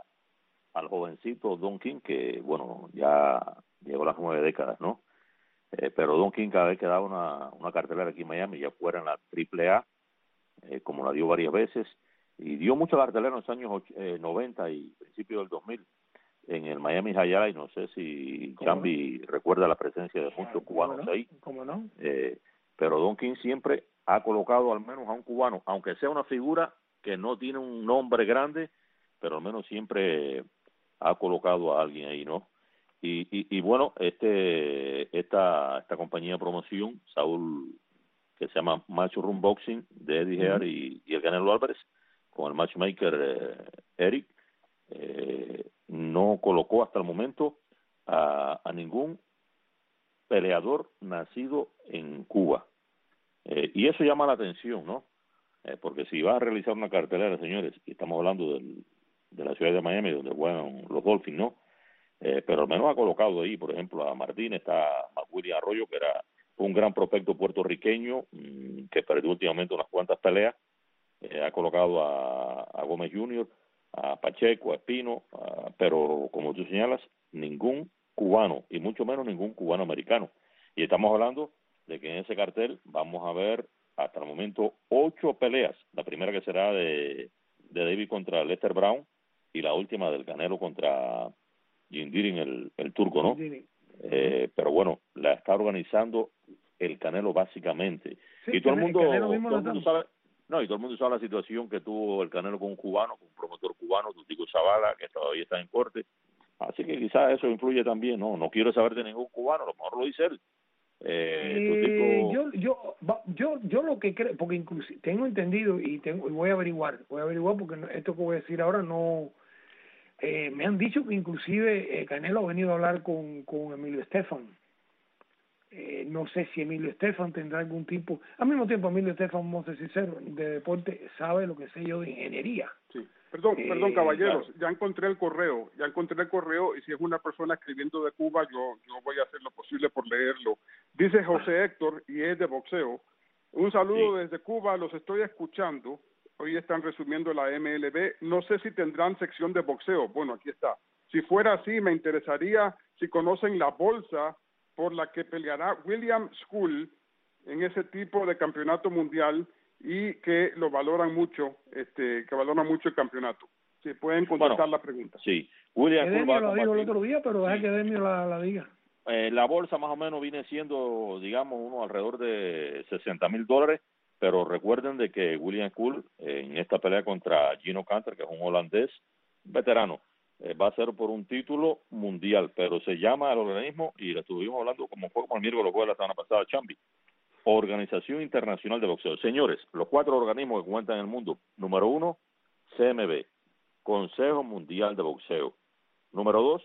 a al jovencito Don King, que, bueno, ya llegó a las nueve décadas, ¿no? Eh, pero Don King cada vez que daba una, una cartelera aquí en Miami, ya fuera en la triple A, eh, como la dio varias veces, y dio mucha cartelera en los años eh, noventa y principios del dos mil en el Miami Hayala, y no sé si Chambi no? recuerda la presencia de muchos ¿Cómo cubanos no? ahí. ¿Cómo no? Eh, pero Don King siempre ha colocado al menos a un cubano, aunque sea una figura que no tiene un nombre grande, pero al menos siempre ha colocado a alguien ahí, ¿no? Y, y, y bueno, este esta esta compañía de promoción, Saúl, que se llama Macho Room Boxing, de Eddie Heard uh-huh. y, y el Canelo Álvarez, con el matchmaker eh, Eric, eh, no colocó hasta el momento a, a ningún peleador nacido en Cuba. Eh, y eso llama la atención, ¿no? Eh, porque si va a realizar una cartelera, señores, y estamos hablando del, de la ciudad de Miami, donde juegan los Dolphins, ¿no? Eh, pero al menos ha colocado ahí, por ejemplo, a Martínez, está William Arroyo, que era un gran prospecto puertorriqueño, mmm, que perdió últimamente unas cuantas peleas, eh, ha colocado a, a Gómez junior, a Pacheco, a Espino, a, pero como tú señalas, ningún cubano, y mucho menos ningún cubano americano. Y estamos hablando de que en ese cartel vamos a ver hasta el momento ocho peleas, la primera que será de, de David contra Lester Brown, y la última del Canelo contra Jindirin, el, el turco, ¿no? Eh, pero bueno, la está organizando el Canelo básicamente. Sí, y todo el mundo, todo el mundo sabe, no, y todo el mundo sabe la situación que tuvo el Canelo con un cubano, con un promotor cubano, Tutico Zavala, que todavía está en corte. Así que quizás eso influye también, ¿no? No quiero saber de ningún cubano, a lo mejor lo dice él. Eh, eh, yo, yo, yo, yo lo que creo, porque inclusive tengo entendido y tengo y voy a averiguar, voy a averiguar porque esto que voy a decir ahora no. Eh, me han dicho que inclusive eh, Canelo ha venido a hablar con, con Emilio Estefan. Eh, no sé si Emilio Estefan tendrá algún tipo... Al mismo tiempo, Emilio Estefan, vamos a ser sinceros, de deporte sabe lo que sé yo de ingeniería. Sí. Perdón, eh, perdón, caballeros, claro. ya encontré el correo, ya encontré el correo, y si es una persona escribiendo de Cuba, yo, yo voy a hacer lo posible por leerlo. Dice José Héctor, y es de boxeo. Un saludo sí. desde Cuba, los estoy escuchando. Hoy están resumiendo la M L B. No sé si tendrán sección de boxeo. Bueno, aquí está. Si fuera así, me interesaría si conocen la bolsa por la que peleará William School en ese tipo de campeonato mundial y que lo valoran mucho, este, que valoran mucho el campeonato. Si pueden contestar bueno, la pregunta. Sí. William School va a lo combatir. dijo el otro día, pero deja sí. que Demio la, la diga. Eh, la bolsa más o menos viene siendo, digamos, uno alrededor de sesenta mil dólares. Pero recuerden de que William School, eh, en esta pelea contra Gino Canter, que es un holandés veterano, eh, va a ser por un título mundial, pero se llama el organismo, y lo estuvimos hablando como fue como el miércoles de la semana pasada, Chambi, Organización Internacional de Boxeo. Señores, los cuatro organismos que cuentan en el mundo. Número uno, C M B, Consejo Mundial de Boxeo. Número dos,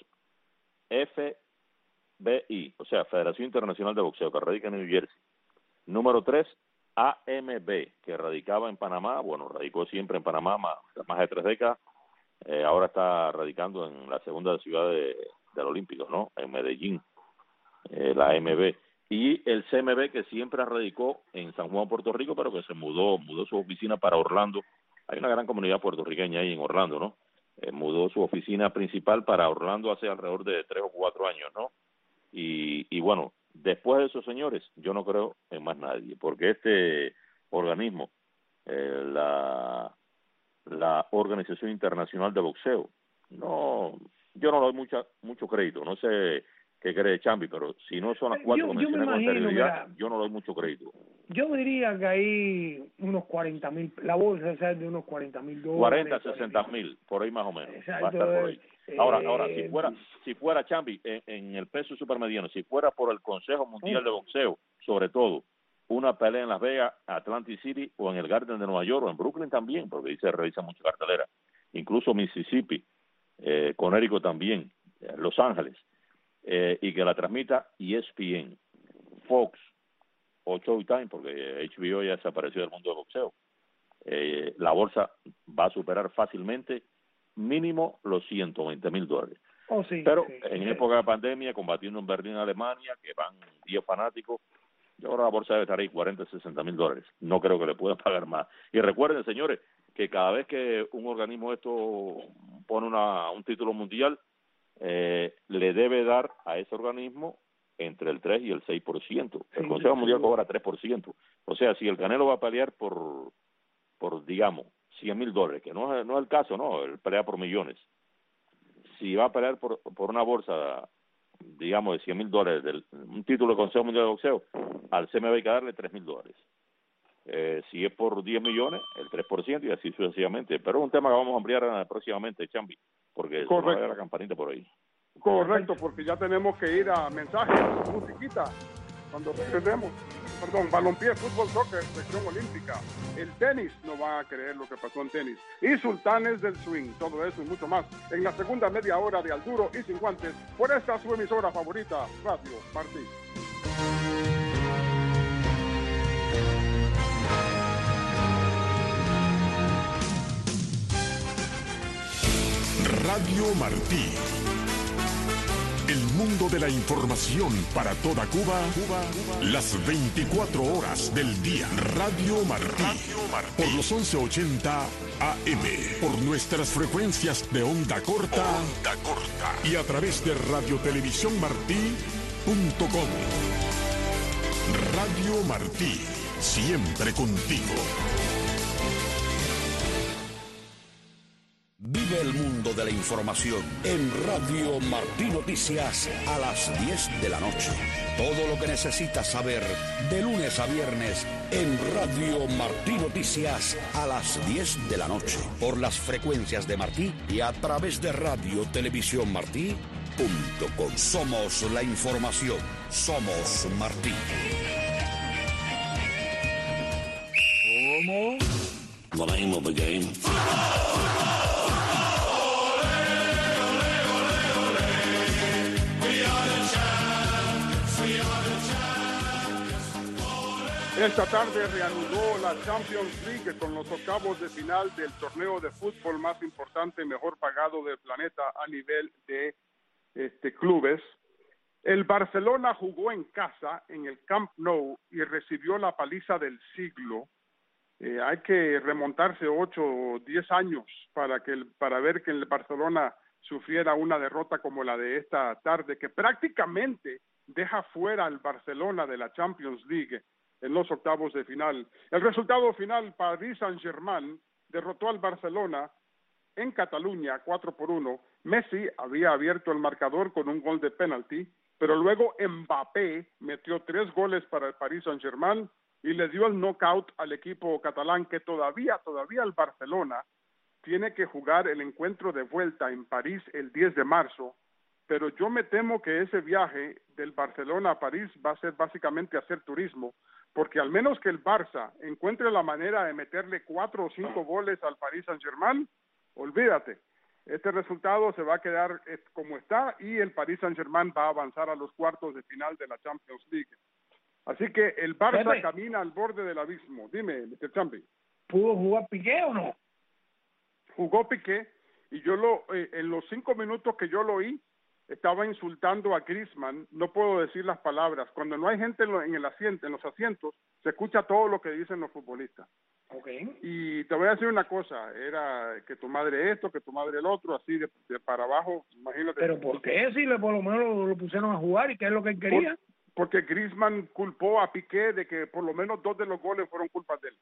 F B I, o sea, Federación Internacional de Boxeo, que radica en New Jersey. Número tres, A M B, que radicaba en Panamá, bueno, radicó siempre en Panamá más, más de tres décadas, eh, ahora está radicando en la segunda ciudad de, del Olímpico, ¿no? En Medellín, eh, la A M B. Y el C M B, que siempre radicó en San Juan, Puerto Rico, pero que se mudó, mudó su oficina para Orlando. Hay una gran comunidad puertorriqueña ahí en Orlando, ¿no? Eh, mudó su oficina principal para Orlando hace alrededor de tres o cuatro años, ¿no? Y, y bueno, después de esos señores, yo no creo en más nadie, porque este organismo, eh, la, la Organización Internacional de Boxeo, no, yo no le doy mucha, mucho crédito. No sé qué cree Chambi, pero si no son las cuatro yo, que mencioné con anterioridad, yo no doy mucho crédito. Yo diría que hay unos cuarenta mil, la bolsa es de unos cuarenta mil dólares. cuarenta, sesenta mil, por ahí más o menos. Exacto, va a estar por ahí. Eh, ahora, ahora, si fuera, si fuera Chambi, en, en el peso supermediano, si fuera por el Consejo Mundial de Boxeo, sobre todo, una pelea en Las Vegas, Atlantic City o en el Garden de Nueva York o en Brooklyn también, porque ahí se revisa mucho cartelera, incluso Mississippi, eh, Connecticut también, eh, Los Ángeles, eh, y que la transmita E S P N, Fox o Showtime, porque H B O ya desapareció del mundo del boxeo. Eh, la bolsa va a superar fácilmente mínimo los ciento veinte mil dólares. Oh, sí, Pero sí, en sí. época de pandemia, combatiendo en Berlín, Alemania, que van diez fanáticos, yo creo que la bolsa debe estar ahí cuarenta, sesenta mil dólares. No creo que le puedan pagar más. Y recuerden, señores, que cada vez que un organismo esto pone una, un título mundial, eh, le debe dar a ese organismo entre el tres y el seis por ciento. El Sí, Consejo sí, Mundial sí. cobra tres por ciento. O sea, si el Canelo va a pelear por, por digamos, cien mil dólares, que no es, no es el caso, no, él pelea por millones. Si va a pelear por, por una bolsa, digamos, de cien mil dólares, del, un título del Consejo Mundial de Boxeo, al C M B hay que darle tres mil dólares. Eh, si es por diez millones, el tres por ciento y así sucesivamente. Pero es un tema que vamos a ampliar próximamente, Chambi, porque se va a ver la campanita por ahí. Correcto, porque ya tenemos que ir a mensajes, musiquita, cuando regresemos. Perdón, balompié, fútbol, soccer, sección olímpica. El tenis, no van a creer lo que pasó en tenis. Y sultanes del swing, todo eso y mucho más. En la segunda media hora de Al Duro y Sin Guantes, por esta su emisora favorita, Radio Martí. Radio Martí. El mundo de la información para toda Cuba, Cuba, Cuba, las veinticuatro horas del día. Radio Martí. Radio Martí. Por los once ochenta A M. Por nuestras frecuencias de onda corta. Onda corta. Y a través de radiotelevisiónmartí punto com. Radio Martí. Siempre contigo. Vive el mundo de la información en Radio Martí Noticias a las diez de la noche. Todo lo que necesitas saber de lunes a viernes en Radio Martí Noticias a las diez de la noche. Por las frecuencias de Martí y a través de radio televisión martí punto com. Somos la información. Somos Martí. ¿Cómo? The name of the game. Esta tarde reanudó la Champions League con los octavos de final del torneo de fútbol más importante y mejor pagado del planeta a nivel de este, clubes. El Barcelona jugó en casa en el Camp Nou y recibió la paliza del siglo. Eh, hay que remontarse ocho o diez años para, que el, para ver que el Barcelona sufriera una derrota como la de esta tarde, que prácticamente deja fuera al Barcelona de la Champions League en los octavos de final. El resultado final, Paris Saint-Germain derrotó al Barcelona en Cataluña cuatro por uno. Messi había abierto el marcador con un gol de penalti, pero luego Mbappé metió tres goles para el Paris Saint-Germain y le dio el knockout al equipo catalán, que todavía, todavía el Barcelona tiene que jugar el encuentro de vuelta en París el diez de marzo, pero yo me temo que ese viaje del Barcelona a París va a ser básicamente hacer turismo, porque al menos que el Barça encuentre la manera de meterle cuatro o cinco goles al Paris Saint-Germain, olvídate, este resultado se va a quedar como está y el Paris Saint-Germain va a avanzar a los cuartos de final de la Champions League. Así que el Barça Pepe, camina al borde del abismo. Dime, mister Chambi. ¿pudo jugar Piqué o no? Jugó Piqué y yo lo eh, en los cinco minutos que yo lo oí, estaba insultando a Griezmann, no puedo decir las palabras. Cuando no hay gente en, lo, en el asiento, en los asientos, se escucha todo lo que dicen los futbolistas. Okay. Y te voy a decir una cosa, era que tu madre esto, que tu madre el otro, así de, de para abajo, imagínate. ¿Pero por qué? Si le, por lo menos lo, lo pusieron a jugar y qué es lo que él quería. Por, porque Griezmann culpó a Piqué de que por lo menos dos de los goles fueron culpa de él.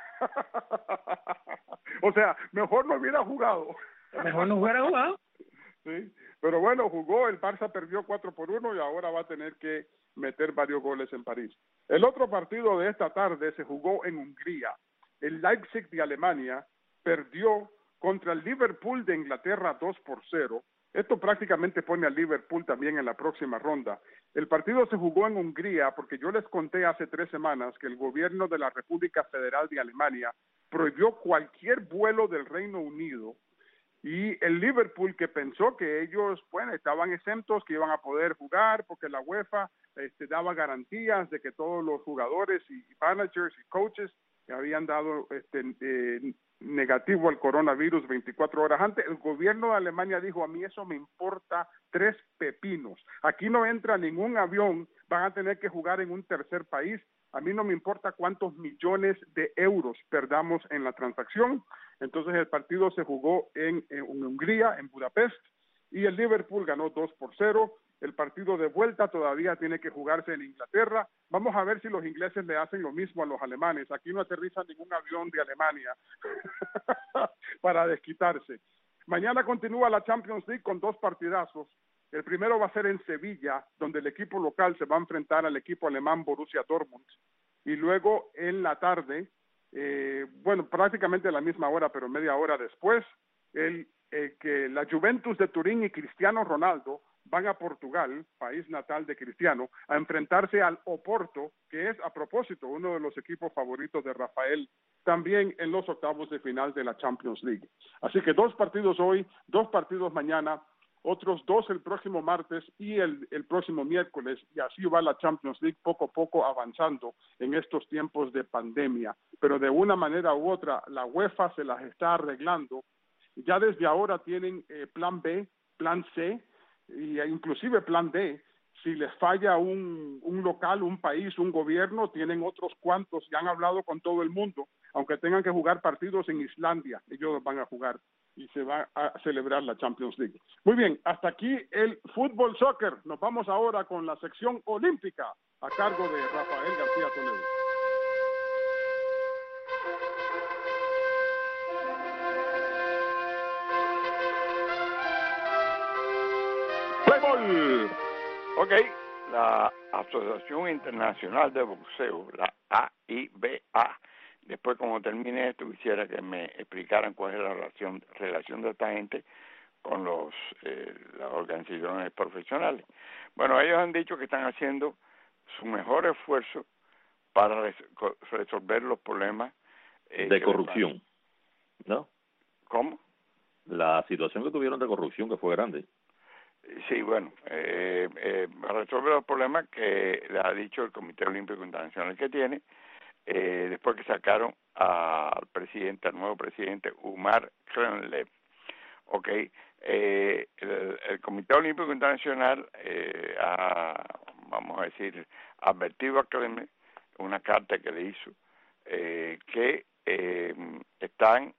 O sea, mejor no hubiera jugado. Mejor no hubiera jugado. Sí, pero bueno, jugó, el Barça perdió cuatro por uno y ahora va a tener que meter varios goles en París. El otro partido de esta tarde se jugó en Hungría. El Leipzig de Alemania perdió contra el Liverpool de Inglaterra dos por cero. Esto prácticamente pone al Liverpool también en la próxima ronda. El partido se jugó en Hungría porque yo les conté hace tres semanas que el gobierno de la República Federal de Alemania prohibió cualquier vuelo del Reino Unido. Y el Liverpool, que pensó que ellos, bueno, estaban exentos, que iban a poder jugar porque la UEFA este, daba garantías de que todos los jugadores y managers y coaches habían dado este, eh, negativo al coronavirus veinticuatro horas antes. El gobierno de Alemania dijo, a mí eso me importa tres pepinos. Aquí no entra ningún avión, van a tener que jugar en un tercer país. A mí no me importa cuántos millones de euros perdamos en la transacción. Entonces el partido se jugó en, en Hungría, en Budapest, y el Liverpool ganó dos por cero. El partido de vuelta todavía tiene que jugarse en Inglaterra. Vamos a ver si los ingleses le hacen lo mismo a los alemanes. Aquí no aterriza ningún avión de Alemania para desquitarse. Mañana continúa la Champions League con dos partidazos. El primero va a ser en Sevilla, donde el equipo local se va a enfrentar al equipo alemán Borussia Dortmund. Y luego en la tarde, eh, bueno, prácticamente a la misma hora, pero media hora después, el, eh, que la Juventus de Turín y Cristiano Ronaldo van a Portugal, país natal de Cristiano, a enfrentarse al Oporto, que es, a propósito, uno de los equipos favoritos de Rafael, también en los octavos de final de la Champions League. Así que dos partidos hoy, dos partidos mañana, otros dos el próximo martes y el, el próximo miércoles, y así va la Champions League poco a poco avanzando en estos tiempos de pandemia. Pero de una manera u otra, la UEFA se las está arreglando. Ya desde ahora tienen eh, plan B, plan C, e inclusive plan D. Si les falla un, un local, un país, un gobierno, tienen otros cuantos y han hablado con todo el mundo. Aunque tengan que jugar partidos en Islandia, ellos van a jugar y se va a celebrar la Champions League. Muy bien, hasta aquí el fútbol soccer. Nos vamos ahora con la sección olímpica a cargo de Rafael García Toledo. ¡Fútbol! Ok, la Asociación Internacional de Boxeo, la A I B A, después como termine esto quisiera que me explicaran cuál es la relación, relación de esta gente con los eh, las organizaciones profesionales. Bueno, ellos han dicho que están haciendo su mejor esfuerzo para res, resolver los problemas eh, de corrupción, ¿no? ¿Cómo? La situación que tuvieron de corrupción que fue grande. Sí, bueno, eh, eh, resolver los problemas que le ha dicho el Comité Olímpico Internacional que tiene, eh, después que sacaron al presidente, al nuevo presidente Umar Kremlev. Ok, eh, el, el Comité Olímpico Internacional eh, ha, vamos a decir, advertido a Kremlev, una carta que le hizo, eh, que eh, están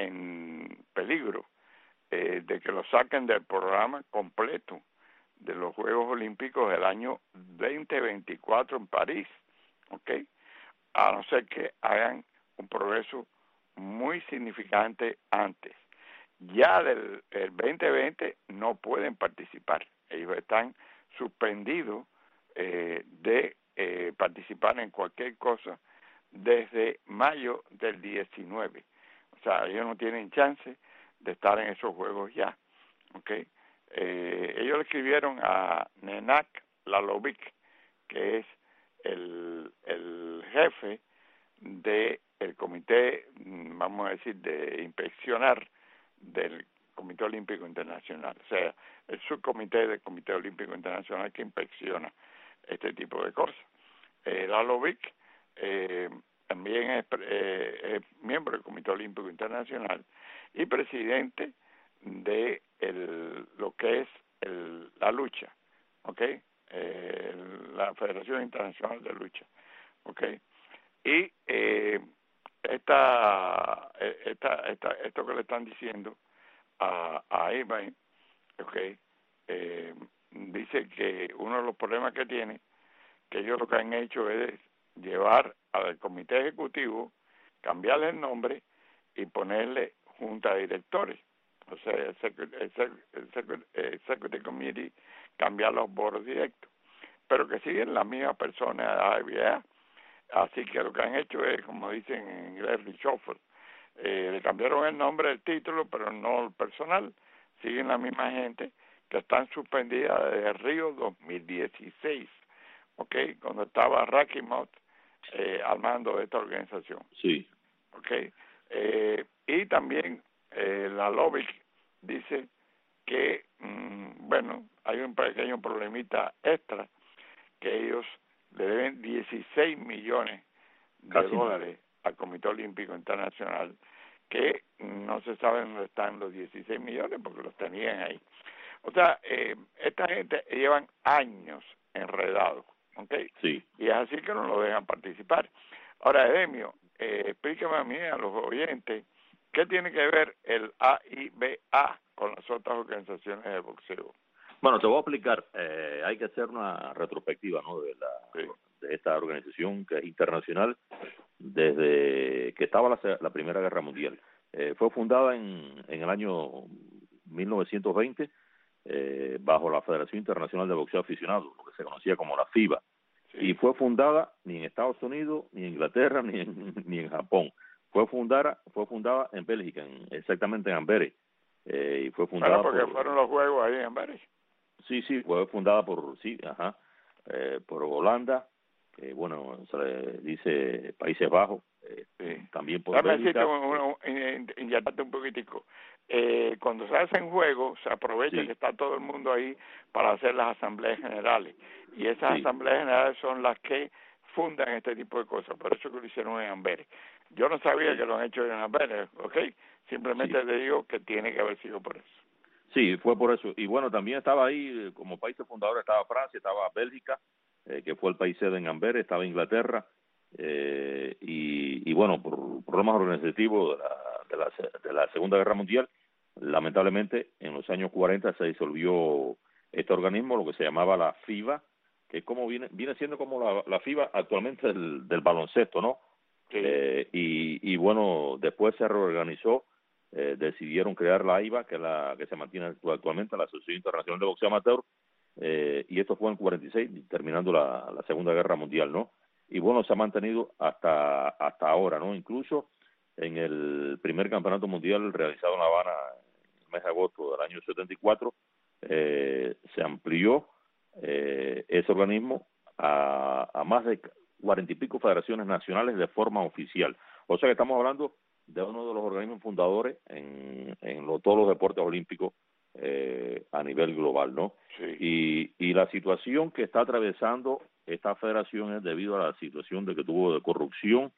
en peligro eh, de que lo saquen del programa completo de los Juegos Olímpicos del año veinte veinticuatro en París, ¿ok? A no ser que hagan un progreso muy significante antes. Ya del el veinte veinte no pueden participar. Ellos están suspendidos eh, de eh, participar en cualquier cosa desde mayo del diecinueve. O sea, ellos no tienen chance de estar en esos juegos ya. ¿Okay? Eh, ellos le escribieron a Nenak Lalovic, que es el, el jefe del comité, vamos a decir, de inspeccionar del Comité Olímpico Internacional, o sea, el subcomité del Comité Olímpico Internacional que inspecciona este tipo de cosas. Eh, Lalovic eh, también es, eh, es miembro del Comité Olímpico Internacional y presidente de el, lo que es el, la lucha, ¿ok? Eh, la Federación Internacional de Lucha, ¿ok? Y eh, esta, esta, esta, esto que le están diciendo a, a Ibai, okay, eh, dice que uno de los problemas que tiene, que ellos lo que han hecho es llevar al comité ejecutivo, cambiarle el nombre y ponerle junta de directores, o sea, el Executive Committee, cambiar los boards directos, pero que siguen la misma persona de la A B A. Así que lo que han hecho es, como dicen en inglés, reshuffle. Eh, le cambiaron el nombre del título, pero no el personal. Siguen la misma gente que están suspendidas desde Río dos mil dieciséis, ¿ok? Cuando estaba Rakimov eh, al mando de esta organización. Sí. ¿Ok? Eh, y también eh, la lobby dice que, mmm, bueno, hay un pequeño problemita extra, que ellos le deben dieciséis millones de Casi dólares al Comité Olímpico Internacional, que no se sabe dónde están los dieciséis millones porque los tenían ahí. O sea, eh, esta gente llevan años enredados, ¿ok? Sí. Y es así que no lo dejan participar. Ahora, Edemio, eh, explícame a mí, a los oyentes, ¿qué tiene que ver el A I B A con las otras organizaciones de boxeo? Bueno, te voy a explicar. Eh, hay que hacer una retrospectiva, ¿no? De la Sí. de esta organización que es internacional desde que estaba la, la Primera Guerra Mundial. Eh, fue fundada en, en el año mil novecientos veinte eh, bajo la Federación Internacional de Boxeo Aficionado, lo que se conocía como la FIBA. Sí. Y fue fundada ni en Estados Unidos, ni en Inglaterra, ni en, ni en Japón. Fue fundada fue fundada en Bélgica, en, exactamente en Amberes. Eh, y fue fundada bueno, porque por, fueron los juegos ahí en Amberes. Sí, sí, fue fundada por, sí, ajá, eh, por Holanda, que bueno, se le dice Países Bajos, eh, sí. También por Dame Bélgica. Dame un, un poquitico. Eh, cuando se hacen juegos, se aprovecha sí. que está todo el mundo ahí para hacer las asambleas generales. Y esas sí. asambleas generales son las que fundan este tipo de cosas. Por eso que lo hicieron en Amberes. Yo no sabía sí. que lo han hecho en Amberes, ¿ok? Simplemente sí. te digo que tiene que haber sido por eso. Sí, fue por eso. Y bueno, también estaba ahí, como países fundadores, estaba Francia, estaba Bélgica, eh, que fue el país sede en Amberes, estaba Inglaterra, eh, y, y bueno, por problemas organizativos de la, de, la, de la Segunda Guerra Mundial, lamentablemente en los años cuarenta se disolvió este organismo, lo que se llamaba la FIBA, que es como viene, viene siendo como la, la FIBA actualmente del, del baloncesto, ¿no? Sí. Eh, y, y bueno, después se reorganizó. Eh, decidieron crear la A I B A, que es la que se mantiene actualmente, la Asociación Internacional de Boxeo Amateur, eh, y esto fue en cuarenta y seis, terminando la, la Segunda Guerra Mundial, ¿no? Y bueno, se ha mantenido hasta hasta ahora, ¿no? Incluso en el primer campeonato mundial realizado en La Habana en el mes de agosto del año setenta y cuatro, eh, se amplió eh, ese organismo a, a más de cuarenta y pico federaciones nacionales de forma oficial. O sea que estamos hablando de uno de los organismos fundadores en, en lo, todos los deportes olímpicos eh, a nivel global, ¿no? Sí. Y, y la situación que está atravesando esta federación es debido a la situación de que tuvo de corrupción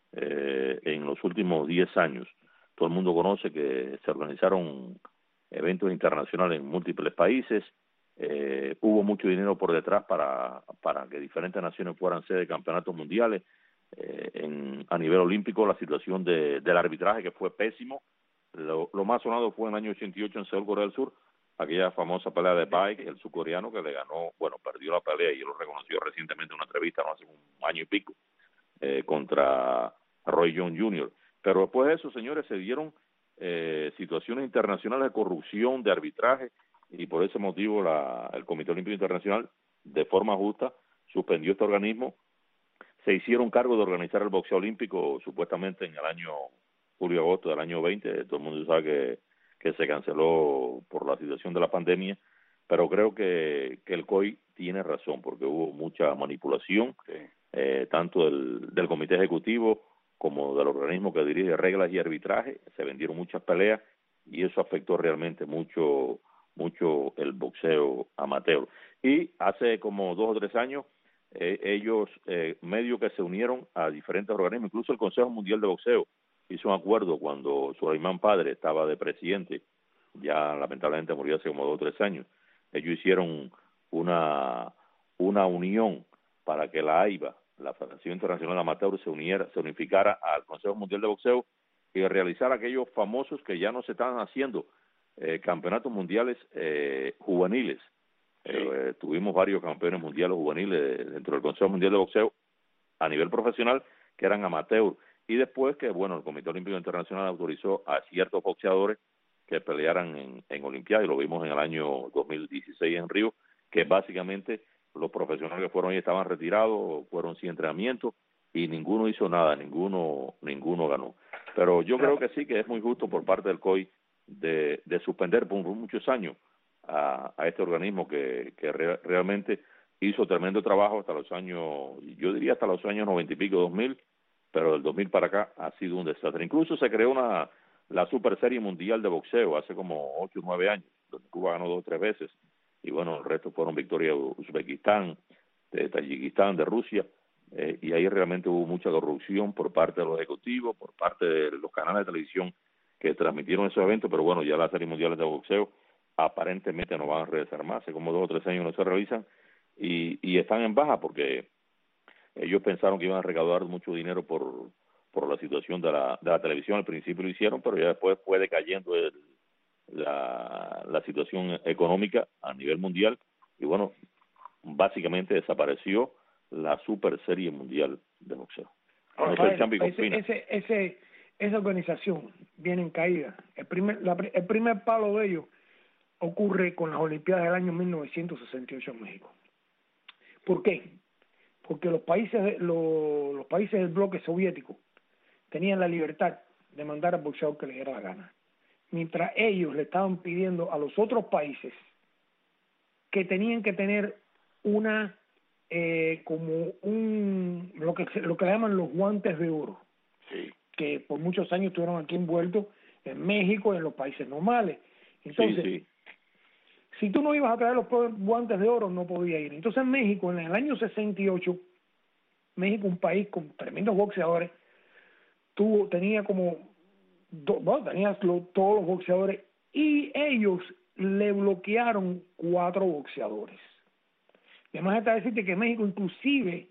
eh, en los últimos diez años. Todo el mundo conoce que se organizaron eventos internacionales en múltiples países, eh, hubo mucho dinero por detrás para, para que diferentes naciones fueran sede de campeonatos mundiales. Eh, en, a nivel olímpico la situación de, del arbitraje, que fue pésimo. Lo, lo más sonado fue en el año ochenta y ocho en Seúl, Corea del Sur, aquella famosa pelea de Baek, el surcoreano, que le ganó, bueno, perdió la pelea y él lo reconoció recientemente en una entrevista, no hace un año y pico, eh, contra Roy Jones junior Pero después de eso, señores, se dieron eh, situaciones internacionales de corrupción, de arbitraje, y por ese motivo la, el Comité Olímpico Internacional, de forma justa, suspendió este organismo. Se hicieron cargo de organizar el boxeo olímpico supuestamente en el año julio-agosto del año veinte. Todo el mundo sabe que, que se canceló por la situación de la pandemia, pero creo que, que el C O I tiene razón, porque hubo mucha manipulación, eh, tanto del, del comité ejecutivo como del organismo que dirige reglas y arbitraje. Se vendieron muchas peleas y eso afectó realmente mucho, mucho el boxeo amateur. Y hace como dos o tres años, Eh, ellos eh, medio que se unieron a diferentes organismos, incluso el Consejo Mundial de Boxeo hizo un acuerdo cuando Sulaimán Padre estaba de presidente, ya lamentablemente murió hace como dos o tres años. Ellos hicieron una una unión para que la A I B A, la Federación Internacional Amateur, se uniera, se unificara al Consejo Mundial de Boxeo y realizar aquellos famosos que ya no se están haciendo eh, campeonatos mundiales eh, juveniles. Sí. Eh, tuvimos varios campeones mundiales juveniles dentro del Consejo Mundial de Boxeo a nivel profesional que eran amateur, y después que bueno el Comité Olímpico Internacional autorizó a ciertos boxeadores que pelearan en, en Olimpiada, y lo vimos en el año dos mil dieciséis en Río, que básicamente los profesionales que fueron ahí estaban retirados, fueron sin entrenamiento, y ninguno hizo nada, ninguno ninguno ganó. Pero yo creo que sí, que es muy justo por parte del C O I de, de suspender por muchos años a, a este organismo que, que re, realmente hizo tremendo trabajo hasta los años, yo diría hasta los años noventa y pico, dos mil, pero del dos mil para acá ha sido un desastre. Incluso se creó una la Super Serie Mundial de Boxeo hace como ocho o nueve años, donde Cuba ganó dos o tres veces, y bueno, el resto fueron victorias de Uzbekistán, de Tayikistán, de Rusia, eh, y ahí realmente hubo mucha corrupción por parte de los ejecutivos, por parte de los canales de televisión que transmitieron esos eventos, pero bueno, ya las series mundiales de boxeo aparentemente no van a regresar más, hace como dos o tres años no se realizan, y, y están en baja porque ellos pensaron que iban a recaudar mucho dinero por por la situación de la, de la televisión. Al principio lo hicieron, pero ya después fue decayendo el, la, la situación económica a nivel mundial, y bueno, básicamente desapareció la Super Serie Mundial de Boxeo. No sé, Rafael, ese, ese, ese, esa organización viene en caída. El primer, la, el primer palo de ellos ocurre con las Olimpiadas del año mil novecientos sesenta y ocho en México. ¿Por qué? Porque los países, los, los países del bloque soviético tenían la libertad de mandar al boxeador que les diera la gana, mientras ellos le estaban pidiendo a los otros países que tenían que tener una eh, como un lo que lo que le llaman los guantes de oro, sí, que por muchos años estuvieron aquí envueltos en México y en los países normales. Entonces, sí, sí. si tú no ibas a traer los guantes de oro, no podía ir. Entonces en México, en el año sesenta y ocho, México, un país con tremendos boxeadores, tuvo tenía como do, bueno, tenía lo, todos los boxeadores, y ellos le bloquearon cuatro boxeadores. Además está decirte que México inclusive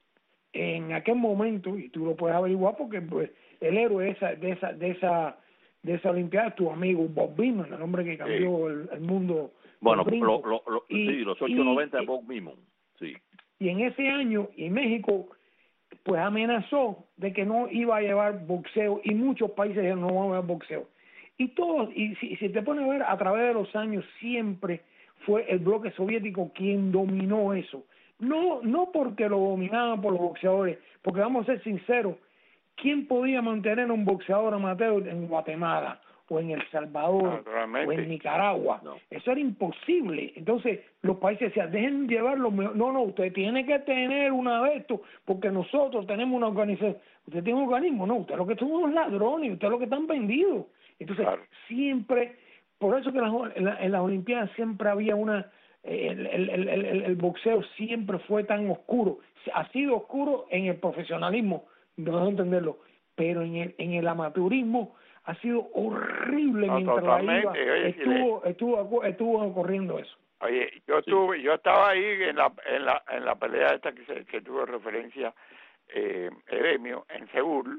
en aquel momento, y tú lo puedes averiguar porque pues el héroe de esa de esa de esa de esa olimpiada es tu amigo Bob Beamon, el hombre que cambió sí. el, el mundo. Bueno, lo, lo, lo, y, sí, los ocho noventa de Bob Beamon, sí. Y en ese año, y México pues amenazó de que no iba a llevar boxeo, y muchos países no van a llevar boxeo. Y todos, y si, si te pones a ver, a través de los años siempre fue el bloque soviético quien dominó eso. No, no porque lo dominaban por los boxeadores, porque vamos a ser sinceros, ¿quién podía mantener un boxeador amateur en Guatemala o en El Salvador o en Nicaragua? No. Eso era imposible. Entonces los países decían, dejen llevarlo, no, no, usted tiene que tener una de estos, porque nosotros tenemos una organización. Usted tiene un organismo, no, usted lo que son unos ladrones, usted lo que están vendidos. Entonces claro. siempre, por eso que en las, en, la, en las Olimpiadas siempre había una, el, el, el, el, el boxeo siempre fue tan oscuro, ha sido oscuro en el profesionalismo, no entenderlo, pero en el, en el amateurismo ha sido horrible no, mientras la I V A Oye, estuvo, si le... estuvo, estuvo corriendo eso. Oye, yo sí. tuve, yo estaba ahí en la en la en la pelea esta que se, que tuvo referencia eh, Eremio en Seúl,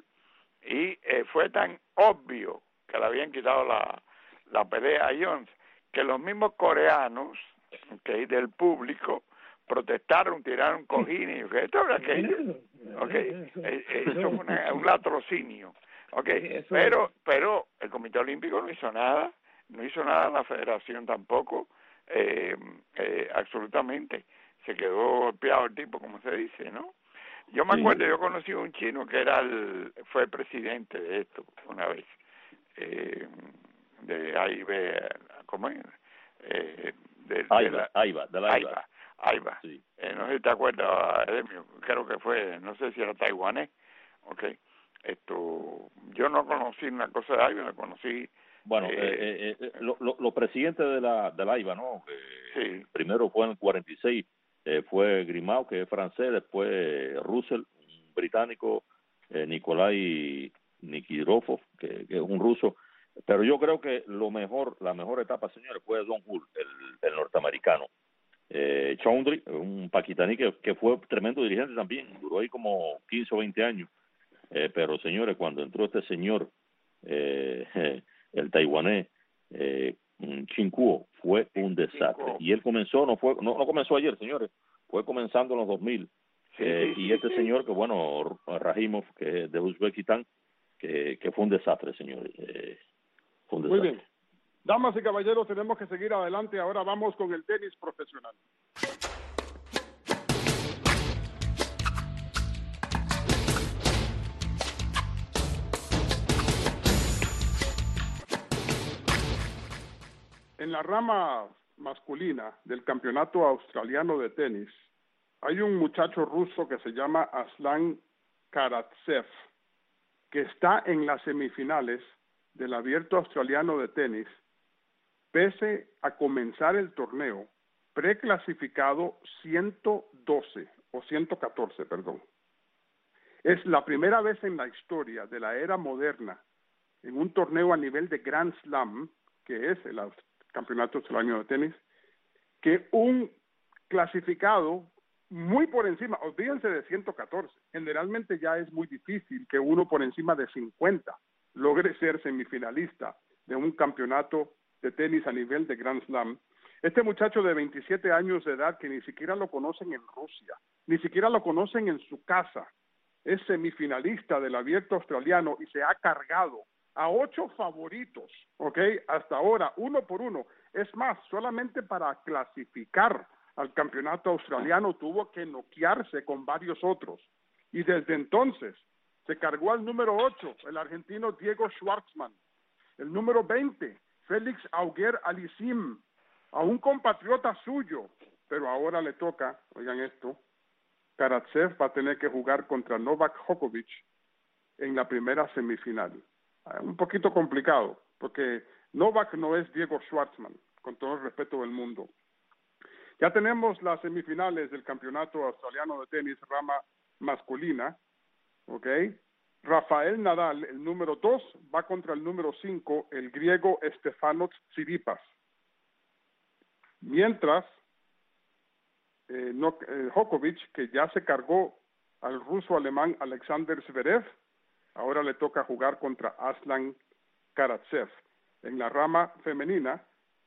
y eh, fue tan obvio que le habían quitado la la pelea a Jones que los mismos coreanos, okay, del público protestaron, tiraron cojines, y esto era aquello. Okay, eso fue una, un latrocinio. Okay, pero pero el Comité Olímpico no hizo nada, no hizo nada la Federación tampoco, eh, eh, absolutamente. Se quedó golpeado el tipo, como se dice, ¿no? Yo me acuerdo, yo conocí a un chino que era el, fue presidente de esto una vez, eh, de A I B, ¿cómo es? Eh, de, de AIBA, la, AIBA, de la AIBA. AIBA. Sí. Eh, no sé si te acuerdas, Edemio, creo que fue, no sé si era taiwanés, okay. Esto, yo no conocí una cosa de AIBA, la conocí. Bueno, eh, eh, eh, los lo, lo presidentes de la de la AIBA, ¿no? Que sí. Primero fue en el cuarenta y seis, eh, fue Grimaud, que es francés, después Russell, un británico, eh, Nikolai Nikiforov, que, que es un ruso. Pero yo creo que lo mejor, la mejor etapa, señores, fue Don Hull, el, el norteamericano. Eh, Chaudhry, un pakistaní que, que fue tremendo dirigente también, duró ahí como quince o veinte años. Eh, pero señores, cuando entró este señor, eh, el taiwanés, eh, Chin Kuo, fue un desastre. Y él comenzó, no fue no, no comenzó ayer, señores, fue comenzando en los dos mil. Eh, y este señor, que bueno, Rajimov, que es de Uzbekistán, que, que fue un desastre, señores. Eh, fue un desastre. Muy bien. Damas y caballeros, tenemos que seguir adelante. Ahora vamos con el tenis profesional. En la rama masculina del campeonato australiano de tenis, hay un muchacho ruso que se llama Aslan Karatsev, que está en las semifinales del Abierto Australiano de Tenis, pese a comenzar el torneo preclasificado ciento doce o ciento catorce, perdón. Es la primera vez en la historia de la era moderna en un torneo a nivel de Grand Slam, que es el Campeonato Australiano de Tenis, que un clasificado muy por encima, olvídense de ciento catorce, generalmente ya es muy difícil que uno por encima de cincuenta logre ser semifinalista de un campeonato de tenis a nivel de Grand Slam. Este muchacho de veintisiete años de edad, que ni siquiera lo conocen en Rusia, ni siquiera lo conocen en su casa, es semifinalista del Abierto Australiano y se ha cargado a ocho favoritos, ¿ok? Hasta ahora, uno por uno. Es más, solamente para clasificar al campeonato australiano tuvo que noquearse con varios otros. Y desde entonces se cargó al número ocho, el argentino Diego Schwartzman. El número veinte, Félix Auger-Aliassime, a un compatriota suyo. Pero ahora le toca, oigan esto, Karatsev va a tener que jugar contra Novak Djokovic en la primera semifinal. Un poquito complicado, porque Novak no es Diego Schwartzman, con todo el respeto del mundo. Ya tenemos las semifinales del campeonato australiano de tenis rama masculina, ¿ok? Rafael Nadal, el número dos, va contra el número cinco, el griego Stefanos Tsitsipas. Mientras, eh, no, eh, Djokovic, que ya se cargó al ruso alemán Alexander Zverev, ahora le toca jugar contra Aslan Karatsev. En la rama femenina,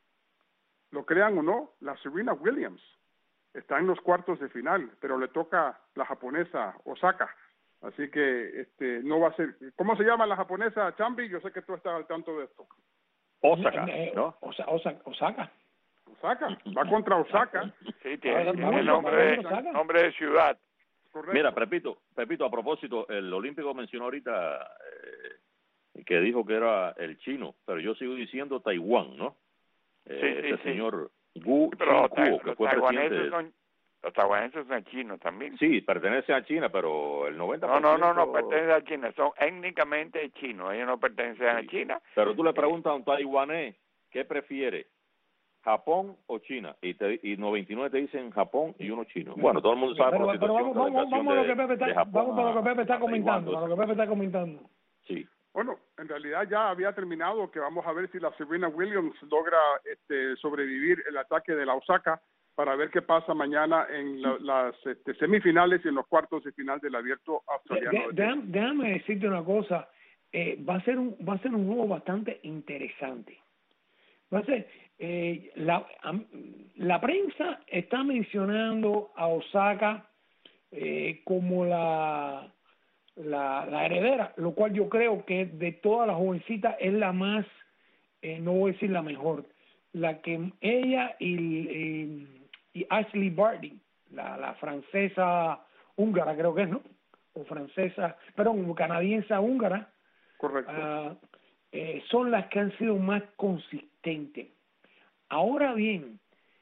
lo crean o no, la Serena Williams está en los cuartos de final, pero le toca la japonesa Osaka. Así que este no va a ser. ¿Cómo se llama la japonesa, Chambi? Yo sé que tú estás al tanto de esto. Osaka, ¿no? Osaka. Osaka. Osaka. Va contra Osaka. Sí, tiene, tiene nombre, nombre de ciudad. Correcto. Mira, Pepito, Pepito, a propósito, el olímpico mencionó ahorita eh, que dijo que era el chino, pero yo sigo diciendo Taiwán, ¿no? Eh, sí, sí, este sí. señor Wu pero Jingkuo, que fue presidente. Son, los taiwaneses son chinos también. Sí, pertenece a China, pero el noventa por No, ciento... no, no, no pertenece a China, son étnicamente chinos, ellos no pertenecen sí. a China. Pero tú le preguntas a un taiwanés, ¿qué prefiere? ¿Japón o China? Y, te, y noventa y nueve te dicen Japón y uno chino. Bueno, todo el mundo sabe pero, por la pero situación vamos, vamos, vamos, de, a lo que Pepe está, vamos a lo que Pepe está comentando, a lo que Pepe está comentando. Sí. Bueno, en realidad ya había terminado, que vamos a ver si la Serena Williams logra este, sobrevivir el ataque de la Osaka, para ver qué pasa mañana en la, las este, semifinales y en los cuartos de final del Abierto Australiano. De, de, de, déjame decirte una cosa, eh, va a ser un va a ser un juego bastante interesante. Va a ser eh, la la prensa está mencionando a Osaka eh, como la la la heredera, lo cual yo creo que de todas las jovencitas es la más, eh, no voy a decir la mejor, la que ella y, y y Ashley Barty, la, la francesa húngara, creo que es, ¿no? O francesa, perdón, canadiense húngara. Correcto. Uh, eh, son las que han sido más consistentes. Ahora bien,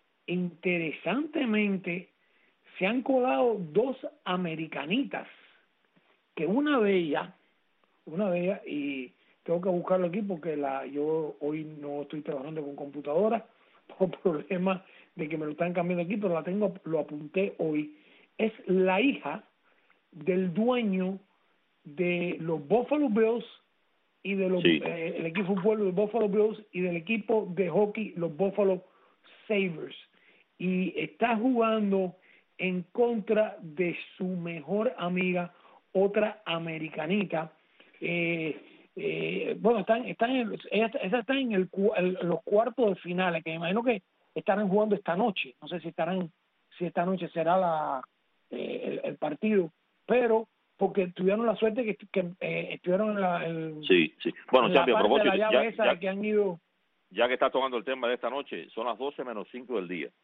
interesantemente, se han colado dos americanitas, que una de ellas, una de ellas, y tengo que buscarlo aquí porque la yo hoy no estoy trabajando con computadora, por problemas de que me lo están cambiando aquí, pero la tengo, lo apunté hoy. Es la hija del dueño de los Buffalo Bills y de los sí. eh, el equipo de fútbol de los Buffalo Bills y del equipo de hockey los Buffalo Sabres, y está jugando en contra de su mejor amiga, otra americanita. Eh, eh, bueno, están están en, ella, ella está en el, el, los cuartos de finales, que me imagino que estarán jugando esta noche. No sé si estarán si esta noche será la eh, el, el partido, pero porque tuvieron la suerte que, que eh, estuvieron en la el, sí sí bueno en Champi, la a parte propósito de la llave ya, esa ya, de que han ido ya que está tocando el tema de esta noche, son las doce menos cinco del día,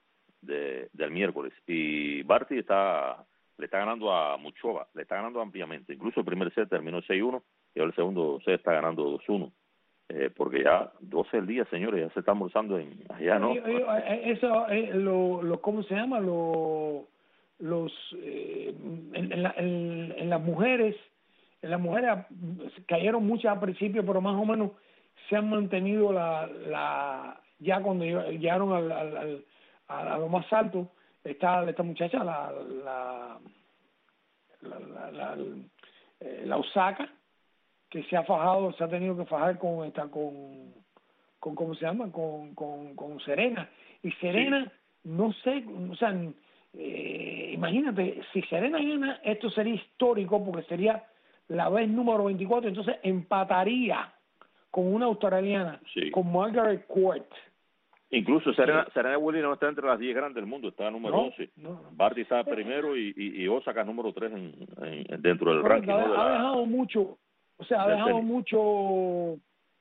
de, del miércoles, y Barty está, le está ganando a Muchova, le está ganando ampliamente. Incluso el primer set terminó seis uno, y ahora el segundo set está ganando dos uno. Eh, porque ya doce del día, señores, ya se está almorzando en allá, ¿no? Eso, eh, lo, lo, ¿cómo se llama? Lo, los, eh, en, en, la, en, en las mujeres, en las mujeres cayeron muchas al principio, pero más o menos se han mantenido la, la ya cuando llegaron al, al, al, a, a lo más alto, está esta muchacha, la, la, la, la, la, la, la Osaka, que se ha fajado, se ha tenido que fajar con esta, con, con ¿cómo se llama? Con, con, con Serena. Y Serena, sí. no sé, o sea, eh, imagínate, si Serena gana, esto sería histórico porque sería la vez número veinticuatro, entonces empataría con una australiana, sí. con Margaret Court. Incluso Serena, sí. Serena Williams no está entre las diez grandes del mundo, está número no, once. No. Barty está primero y, y, y Osaka número tres en, en, dentro del ranking. Ha, ¿no? de ha la, dejado mucho... O sea, ha dejado mucho,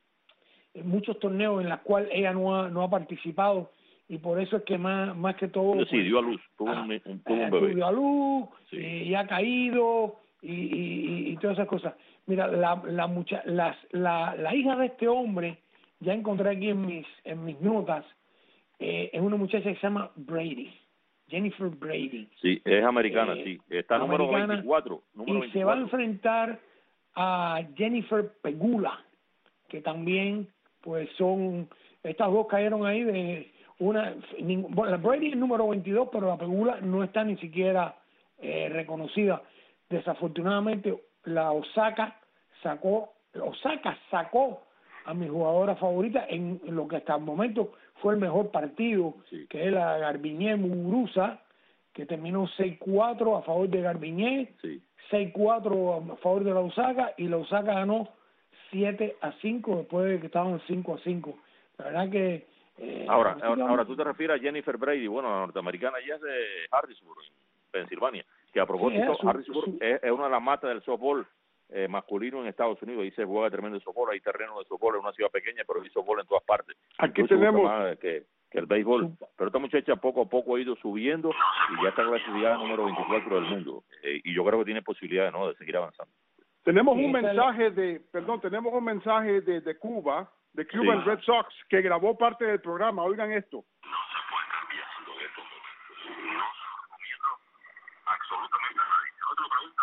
muchos torneos en los cuales ella no ha, no ha participado y por eso es que más más que todo... Sí, pues, dio a luz, tuvo, ah, un, tuvo un bebé. Dio a luz sí. y, y ha caído y, y, y todas esas cosas. Mira, la la, mucha, las, la la hija de este hombre, ya encontré aquí en mis en mis notas, eh, es una muchacha que se llama Brady. Jennifer Brady. Sí, es americana, eh, sí. Está americana, número veinticuatro. Número y veinticuatro. Se va a enfrentar a Jennifer Pegula, que también pues son, estas dos cayeron ahí de una, bueno, la Brady es número veintidós, pero la Pegula no está ni siquiera eh, reconocida. Desafortunadamente la Osaka sacó, Osaka sacó a mi jugadora favorita en lo que hasta el momento fue el mejor partido, sí. que es la Garbiñe Muguruza, que terminó seis cuatro a favor de Garbiñe, sí. seis cuatro a favor de la Osaka, y la Osaka ganó siete a cinco después de que estaban cinco a cinco. La verdad que... Eh, ahora, ahora, ahora tú te refieres a Jennifer Brady, bueno, la norteamericana, ella es de Harrisburg, en Pensilvania, que a propósito, sí, su, Harrisburg su... Es, es una de las matas del softball eh, masculino en Estados Unidos. Ahí se juega tremendo softball, hay terreno de softball, es una ciudad pequeña, pero hay softball en todas partes. Aquí incluso tenemos... Que, que el béisbol, pero esta muchacha poco a poco ha ido subiendo y ya está clasificada número veinticuatro del mundo, eh, y yo creo que tiene posibilidades, ¿no?, de seguir avanzando. Tenemos sí, un mensaje de, perdón, tenemos un mensaje de, de Cuba, de Cuban sí. Red Sox, que grabó parte del programa. Oigan esto. No se puede estar viajando de estos momentos. No se recomiendo absolutamente a nadie. Otra pregunta,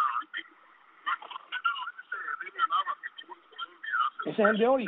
Ese es el de hoy.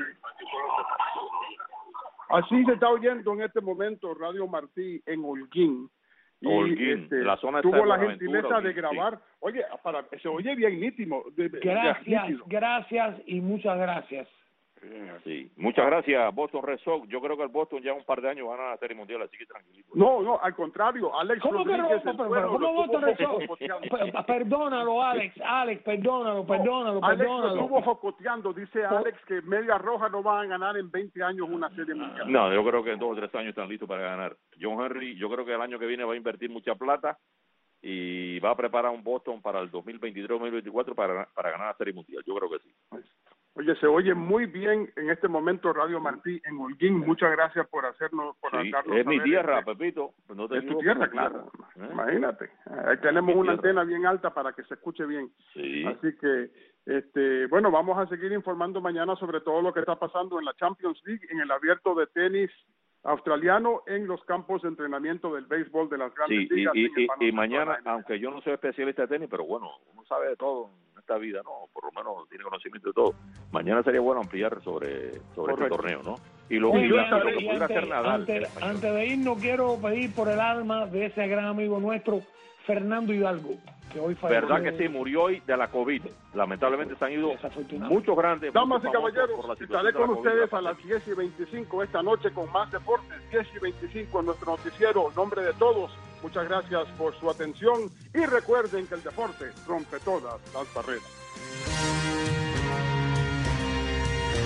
Así se está oyendo en este momento Radio Martí en Holguín. Y Holguín, este, la zona tuvo la gentileza de grabar. Sí. Oye, para, se oye bien nítido. De, gracias, nítido. gracias y muchas gracias. Sí, muchas gracias, Boston Red Sox. Yo creo que el Boston ya un par de años van a la Serie Mundial, así que tranquilo. No, no, al contrario, Alex ¿Cómo Rodríguez... Que no, pero, pero, ¿cómo Boston Red Sox? Perdónalo, Alex, Alex, perdónalo, perdónalo, no, perdónalo. Alex estuvo jocoteando, dice Alex que Medias Rojas no van a ganar en veinte años una Serie Mundial. No, yo creo que en dos o tres años están listos para ganar. John Henry, yo creo que el año que viene va a invertir mucha plata y va a preparar un Boston para el dos mil veintitrés dos mil veinticuatro para, para ganar la Serie Mundial. Yo creo que sí. Oye, se oye muy bien en este momento Radio Martí en Holguín. Muchas gracias por hacernos, por sí, darnos es mi tierra, este. Pepito. No te es tu tierra, claro. Tierra. Imagínate. Ahí tenemos una antena bien alta para que se escuche bien. Sí. Así que, este, bueno, vamos a seguir informando mañana sobre todo lo que está pasando en la Champions League, en el abierto de tenis australiano, en los campos de entrenamiento del béisbol de las grandes sí, ligas. Y, y, y, y mañana, aunque yo no soy especialista de tenis, pero bueno, uno sabe de todo en esta vida, ¿no? Por lo menos tiene conocimiento de todo. Mañana sería bueno ampliar sobre sobre este torneo, ¿no? Y lo, Oye, y lo, antes, lo que pudiera antes, hacer Nadal. Antes, antes de ir, no quiero pedir por el alma de ese gran amigo nuestro, Fernando Hidalgo, que hoy falleció. Verdad que sí, murió hoy de la COVID. Lamentablemente se han ido muchos grandes. Damas y caballeros, estaré con ustedes a las diez y veinticinco esta noche con más deportes. diez y veinticinco en nuestro noticiero. En nombre de todos, muchas gracias por su atención y recuerden que el deporte rompe todas las barreras.